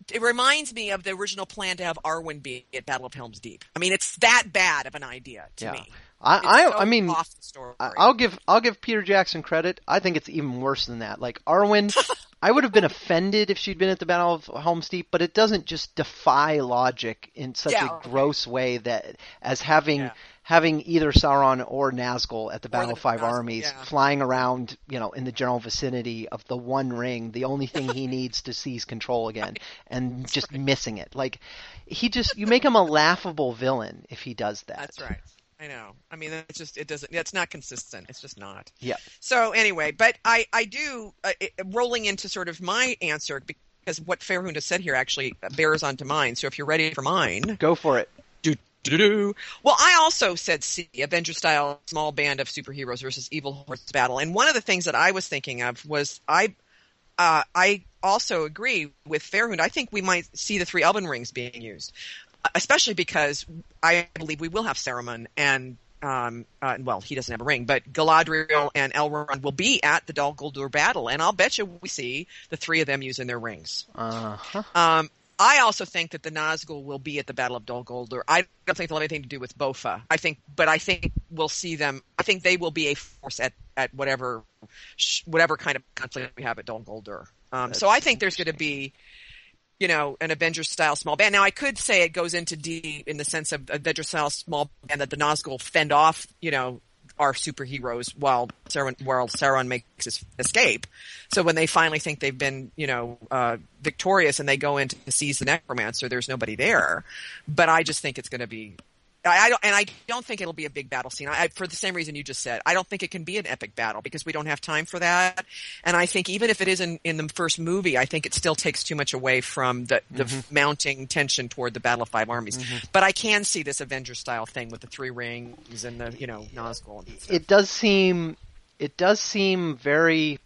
it reminds me of the original plan to have Arwen be at Battle of Helm's Deep. I mean, it's that bad of an idea to Yeah. me. I, It's I, so I mean, off the story. I- I'll give I'll give Peter Jackson credit. I think it's even worse than that. Like Arwen, I would have been offended if she'd been at the Battle of Helm's Deep, but it doesn't just defy logic in such Yeah, a okay. gross way that as having Yeah. having either Sauron or Nazgul at the Battle the of Five Nazgul, Armies yeah. flying around, you know, in the general vicinity of the One Ring, the only thing he needs to seize control again, and just missing it. Like he just you make him a laughable villain if he does that. That's right. I know. I mean, it's just it doesn't. It's not consistent. It's just not. Yeah. So anyway, but I I do uh, it, rolling into sort of my answer because what Fairhund has said here actually bears onto mine. So if you're ready for mine, Go for it. do do do. Well, I also said C, Avenger style small band of superheroes versus evil horse battle. And one of the things that I was thinking of was I uh, I also agree with Fairhund. I think we might see the three Elven rings being used. Especially because I believe we will have Saruman and, um, uh, well, he doesn't have a ring, but Galadriel and Elrond will be at the Dol Guldur battle, and I'll bet you we see the three of them using their rings. Uh-huh. Um, I also think that the Nazgul will be at the Battle of Dol Guldur. I don't think they'll have anything to do with Bofa. I think, but I think we'll see them. I think they will be a force at, at whatever, whatever kind of conflict we have at Dol Guldur. Um, so I think there's going to be, you know, an Avengers-style small band. Now, I could say it goes into D in the sense of Avengers-style small band that the Nazgul fend off, you know, our superheroes while Sauron, while Sauron makes his escape. So when they finally think they've been, you know, uh, victorious and they go in to seize the Necromancer, there's nobody there. But I just think it's going to be... I, I don't, and I don't think it'll be a big battle scene. I, for the same reason you just said, I don't think it can be an epic battle because we don't have time for that. And I think even if it is in, in the first movie, I think it still takes too much away from the, the Mm-hmm. mounting tension toward the Battle of Five Armies. Mm-hmm. But I can see this Avengers style thing with the three rings and the, you know, Nazgul. And stuff. It does seem it does seem very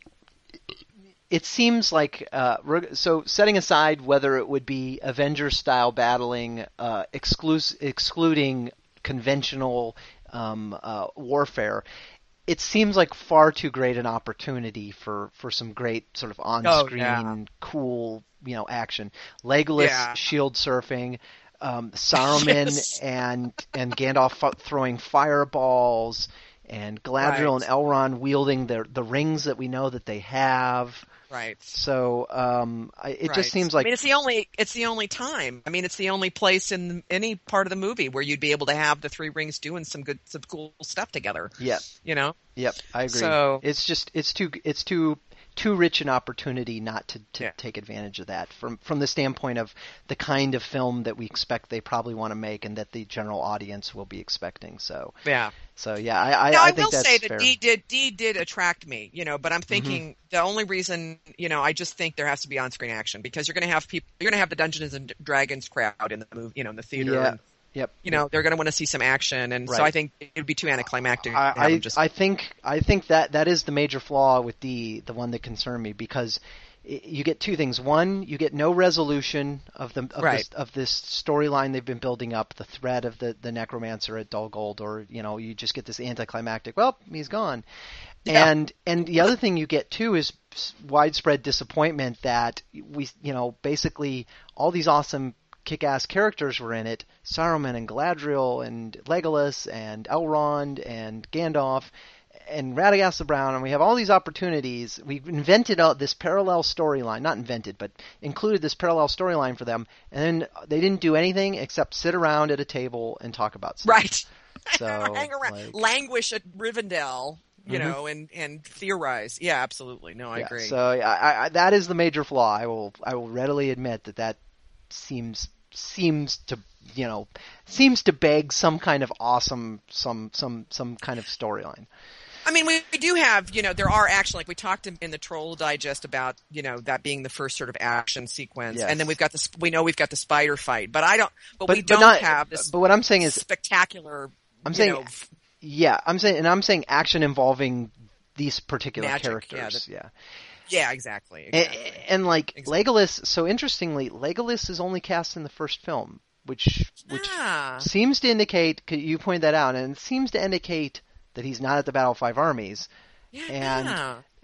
it seems like uh, reg- so setting aside whether it would be Avengers style battling uh, exclus- excluding conventional um, uh, warfare, it seems like far too great an opportunity for, for some great sort of on-screen Oh, yeah. cool, you know, action. Legolas Yeah. shield surfing, um, Saruman Yes. and and Gandalf f- throwing fireballs, and Galadriel Right. and Elrond wielding the the rings that we know that they have. Right. So um, I, it Right. just seems like I mean, it's the only it's the only time. I mean, it's the only place in any part of the movie where you'd be able to have the three rings doing some good, some cool stuff together. yeah, You know. yep, I agree. So- it's just it's too it's too too rich an opportunity not to, to Yeah. take advantage of that from from the standpoint of the kind of film that we expect they probably want to make and that the general audience will be expecting. So Yeah. so yeah, I I, Now, I I, think will that's say that fair. D did D did attract me, you know, but I'm thinking Mm-hmm. the only reason, you know, I just think there has to be on-screen action because you're going to have people, you're going to have the Dungeons and Dragons crowd in the movie, you know, in the theater. Yeah. And, Yep. you know, they're going to want to see some action, and so Right. I think it would be too anticlimactic. to I, have I, them just, I think I think that that is the major flaw with D, the one that concerned me, because i- you get two things. One, you get no resolution of the of Right. this of this storyline they've been building up, the threat of the, the necromancer at Dol Guldur, or you know, you just get this anticlimactic. Well, he's gone. Yeah. And and the other thing you get too is s- widespread disappointment that we you know basically all these awesome kick-ass characters were in it, Saruman and Galadriel and Legolas and Elrond and Gandalf and Radagast the Brown, and we have all these opportunities. We've invented uh, this parallel storyline, not invented, but included this parallel storyline for them, and then they didn't do anything except sit around at a table and talk about stuff. right. So, Hang around, like- languish at Rivendell, you Mhm. know, and, and theorize. Yeah, absolutely. No, I Yeah, agree. So I, I, I- that is the major flaw. I will I will readily admit that that seems seems to you know seems to beg some kind of awesome some some some kind of storyline. I mean, we, we do have, you know, there are action, like we talked in, in the Troll Digest about, you know, that being the first sort of action sequence, Yes. and then we've got this. We know we've got the spider fight, but I don't. But, But we but don't not, have this But what I'm saying is spectacular. I'm you saying know, yeah I'm saying and I'm saying action involving these particular Magic, yeah, characters. that- Yeah. yeah, exactly. And, exactly. and like Exactly. Legolas. So interestingly, Legolas is only cast in the first film, which which Ah. seems to indicate. You pointed that out, and it seems to indicate that he's not at the Battle of Five Armies. Yeah. and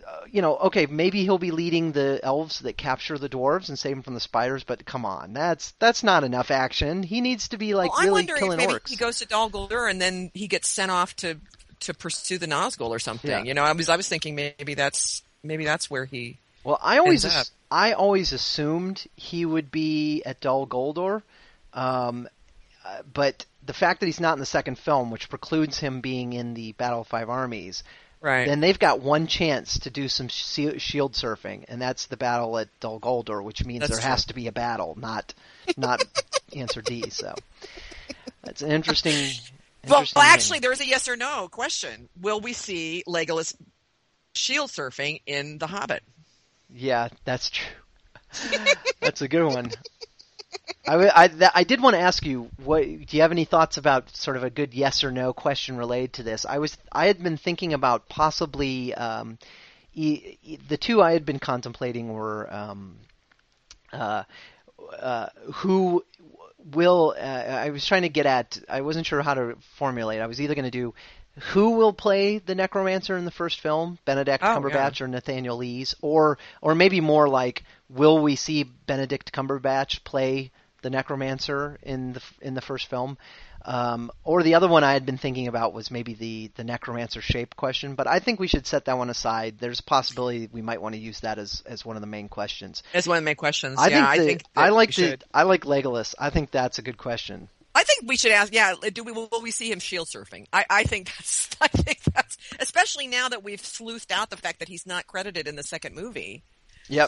uh, you know, okay, maybe he'll be leading the elves that capture the dwarves and save them from the spiders, but come on, that's that's not enough action. He needs to be like well, I'm really wondering killing if maybe orcs. he goes to Dol Guldur and then he gets sent off to to pursue the Nazgul or something. Yeah. You know, I was I was thinking maybe that's maybe that's where he. Well, I always ends ass- up. I always assumed he would be at Dol Guldur, um, uh, but the fact that he's not in the second film, which precludes him being in the Battle of Five Armies, Right. then they've got one chance to do some shi- shield surfing, and that's the battle at Dol Guldur, which means That's there true. has to be a battle, not not answer D. So that's an interesting. Well, interesting actually, thing. there's a yes or no question. Will we see Legolas shield surfing in The Hobbit? Yeah, that's true. That's a good one. I, w- I, th- I did want to ask you, what, do you have any thoughts about sort of a good yes or no question related to this? I was I had been thinking about possibly um, e- e- the two I had been contemplating were um, uh, uh, who will. Uh, I was trying to get at. I wasn't sure how to formulate. I was either going to do who will play the Necromancer in the first film, Benedict Oh, Cumberbatch or Nathaniel Lees, or or maybe more like, will we see Benedict Cumberbatch play the Necromancer in the in the first film? Um, or the other one I had been thinking about was maybe the, the Necromancer shape question, but I think we should set that one aside. There's a possibility we might want to use that as, as one of the main questions. As one of the main questions. I yeah, think I the, think that I like we the should. I like Legolas. I think that's a good question. I think we should ask. Yeah, do we will we see him shield surfing? I, I think that's. I think that's especially now that we've sleuthed out the fact that he's not credited in the second movie. Yep.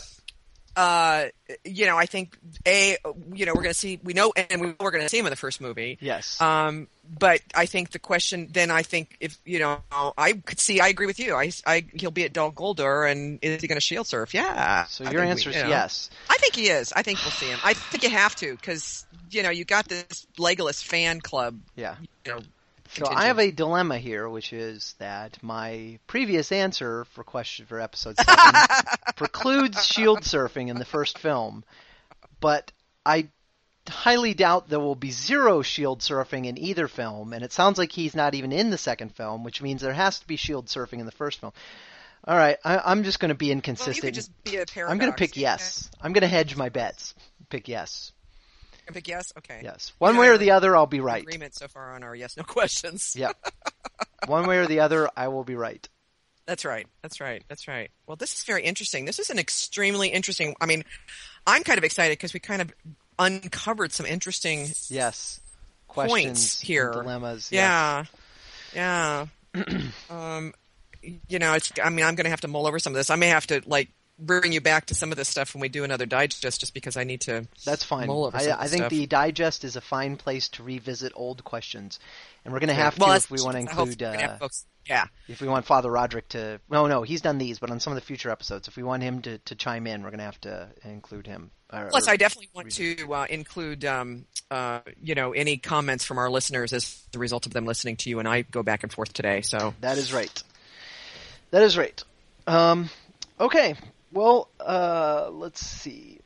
Uh, you know, I think a you know we're going to see we know and we, we're going to see him in the first movie. Yes. Um, but I think the question then I think if you know I could see I agree with you. I, I he'll be at Dol Guldur and is he going to shield surf? Yeah. So I your think answer we- is you know. yes. I think he is. I think we'll see him. I think you have to because you know you got this Legolas fan club. Yeah. You know, So I have a dilemma here, which is that my previous answer for question for episode seven precludes shield surfing in the first film, but I highly doubt there will be zero shield surfing in either film, and it sounds like he's not even in the second film, which means there has to be shield surfing in the first film. All right, I, I'm just going to be well, inconsistent. you could just be a paradox. I'm going to pick You yes. I'm going to hedge my bets. Pick yes. can pick yes. Okay. Yes. One You way know, or the other, I'll be right. Agreement so far on our yes no questions. Yep. One way or the other, I will be right. That's right. That's right. That's right. Well, this is very interesting. This is an extremely interesting. I mean, I'm kind of excited because we kind of uncovered some interesting Yes. points Questions here. and dilemmas. Yes. Yeah. Yeah. um, you know, it's. I mean, I'm going to have to mull over some of this. I may have to like bring you back to some of this stuff when we do another digest, just because I need to. That's fine. mull over I, some of I this think stuff. the digest is a fine place to revisit old questions, and we're going to have well, to that's- if we want to I hope include. we're gonna have Uh, folks- yeah. if we want Father Roderick to, no, no, he's done these, but on some of the future episodes, if we want him to, to chime in, we're going to have to include him. Or, Plus, or- I definitely want to uh, include, um, uh, you know, any comments from our listeners as the result of them listening to you and I go back and forth today. So That is right. That is right. Um, okay. Well, uh, let's see.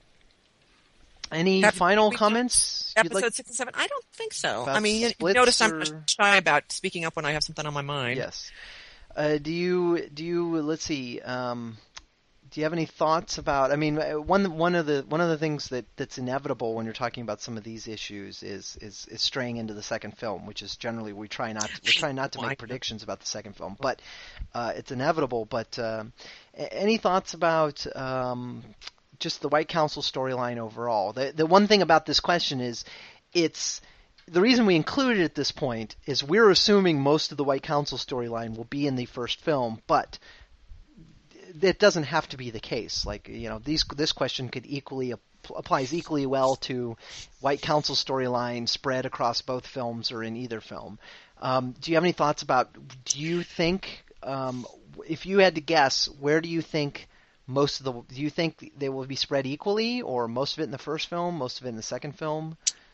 Any Have final we done comments? you'd episode like- six and seven, I don't think so. About I mean, you splits notice I'm or- not shy about speaking up when I have something on my mind. Yes. Uh, do you do you let's see? Um, do you have any thoughts about? I mean, uh, one one of the one of the things that, that's inevitable when you're talking about some of these issues is is, is straying into the second film, which is generally we try not we try not to Why? make predictions about the second film, but uh, it's inevitable. But uh, a- any thoughts about? Um, just the White Council storyline overall. The the one thing about this question is it's the reason we include it at this point is we're assuming most of the White Council storyline will be in the first film, but that doesn't have to be the case. Like, you know, these this question could equally applies equally well to White Council storyline spread across both films or in either film. Um, do you have any thoughts about? Do you think um, if you had to guess, where do you think most of the? Do you think they will be spread equally, or most of it in the first film, most of it in the second film?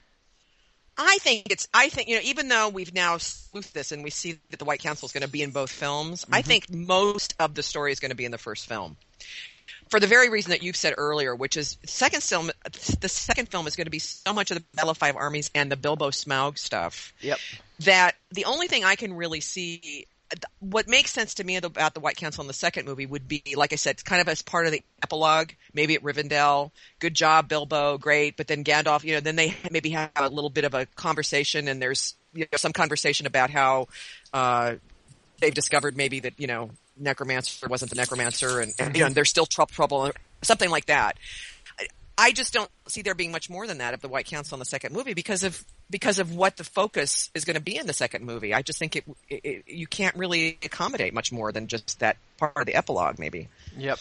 I think it's, I think, you know, even though we've now sleuthed this and we see that the White Council is going to be in both films, I think most of the story is going to be in the first film. For the very reason that you've said earlier, which is second film, the second film is going to be so much of the Battle of Five Armies and the Bilbo Smaug stuff Yep. that the only thing I can really see what makes sense to me about the White Council in the second movie would be, like I said, kind of as part of the epilogue, maybe at Rivendell. Good job, Bilbo, great. But then Gandalf, you know, then they maybe have a little bit of a conversation, and there's you know, some conversation about how uh, they've discovered maybe that, you know, Necromancer wasn't the Necromancer, and, and you know, there's still trouble, trouble, something like that. I just don't see there being much more than that of the White Council in the second movie because of because of what the focus is going to be in the second movie. I just think it, it you can't really accommodate much more than just that part of the epilogue, maybe. Yep.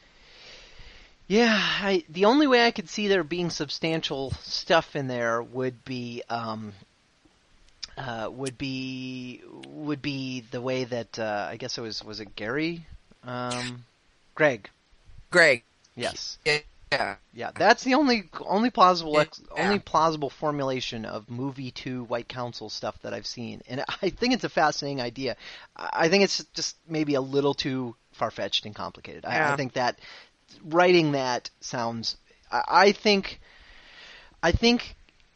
Yeah, I, the only way I could see there being substantial stuff in there would be um, uh, would be would be the way that uh, I guess it was was it Gary, um, Greg, Greg. Yes. Yeah. Yeah, yeah, that's the only only plausible ex, yeah. only plausible formulation of movie two White Council stuff that I've seen, and I think it's a fascinating idea. I think it's just maybe a little too far fetched and complicated. Yeah. I, I think that writing that sounds. I, I think, I think,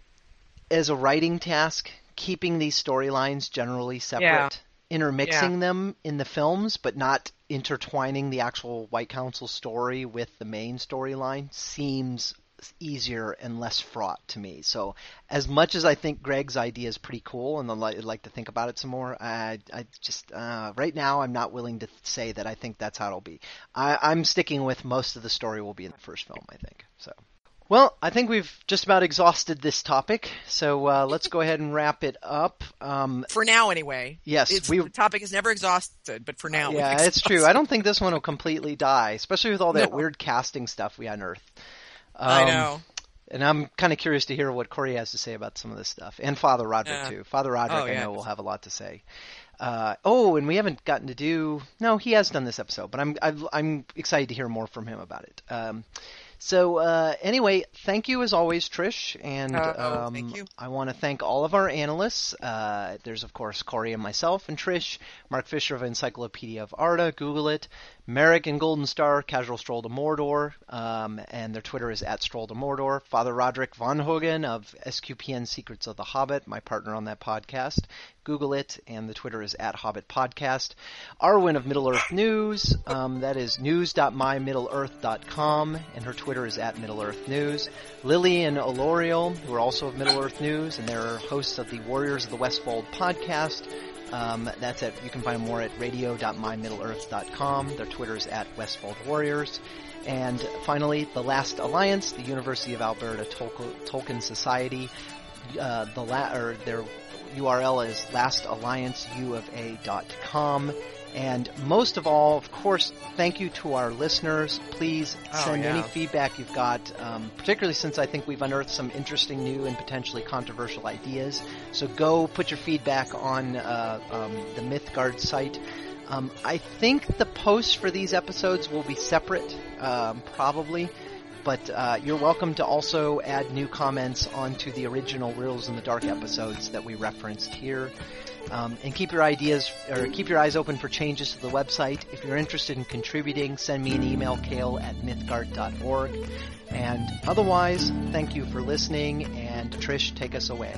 as a writing task, keeping these storylines generally separate, Yeah. intermixing Yeah. them in the films, but not intertwining the actual White Council story with the main storyline seems easier and less fraught to me. So as much as I think Greg's idea is pretty cool and I'd like to think about it some more, I, I just uh, right now I'm not willing to say that I think that's how it'll be. I, I'm sticking with most of the story will be in the first film, I think. So. Well, I think we've just about exhausted this topic, so uh, let's go ahead and wrap it up. Um, for now, anyway. Yes, it's, we. The topic is never exhausted, but for now, yeah, we've it's true. I don't think this one will completely die, especially with all that No. weird casting stuff we unearthed. Um, I know. And I'm kind of curious to hear what Corey has to say about some of this stuff, and Father Roderick Yeah. too. Father Roderick, Oh, I yeah. know, will have a lot to say. Uh, oh, and we haven't gotten to do. No, he has done this episode, but I'm I've, I'm excited to hear more from him about it. Um, So uh, anyway, thank you as always, Trish, and Uh, oh, um, thank you. I want to thank all of our analysts. Uh, there's of course Corey and myself and Trish, Mark Fisher of Encyclopedia of Arda, Google it, Merrick and Golden Star, Casual Stroll to Mordor, um, and their Twitter is at Stroll to Mordor. Father Roderick Von Hogen of S Q P N Secrets of the Hobbit, my partner on that podcast. Google it, and the Twitter is at Hobbit Podcast. Arwen of Middle Earth News, um, that is news dot my middle earth dot com, and her Twitter is at Middle Earth News. Lily and Oloriel, who are also of Middle Earth News, and they're hosts of the Warriors of the Westfold podcast. Um, that's at, you can find more at radio dot my middle earth dot com. Their Twitter is at Westfold Warriors. And finally, The Last Alliance, the University of Alberta Tol- Tolkien Society. Uh, the la- or their U R L is last alliance u of a dot com. And most of all, of course, thank you to our listeners. Please Oh, send yeah. any feedback you've got, um, particularly since I think we've unearthed some interesting new and potentially controversial ideas. So go put your feedback on uh, um, the Mythgard site. Um, I think the posts for these episodes will be separate, um, probably. But uh, you're welcome to also add new comments onto the original Riddles in the Dark episodes that we referenced here. Um, and keep your ideas, or keep your eyes open for changes to the website. If you're interested in contributing, send me an email, kale at mythgard dot org. And otherwise, thank you for listening, and Trish, take us away.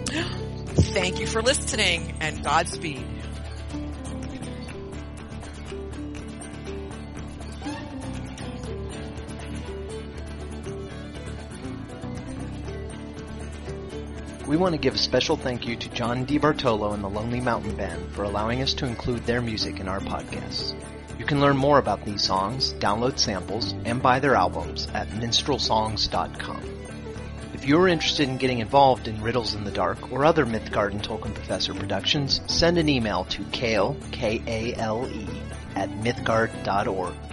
Thank you for listening, and Godspeed. We want to give a special thank you to John DiBartolo and the Lonely Mountain Band for allowing us to include their music in our podcasts. You can learn more about these songs, download samples, and buy their albums at minstrel songs dot com. If you are interested in getting involved in Riddles in the Dark or other Mythgard and Tolkien Professor productions, send an email to kale, K A L E, at mythgard dot org.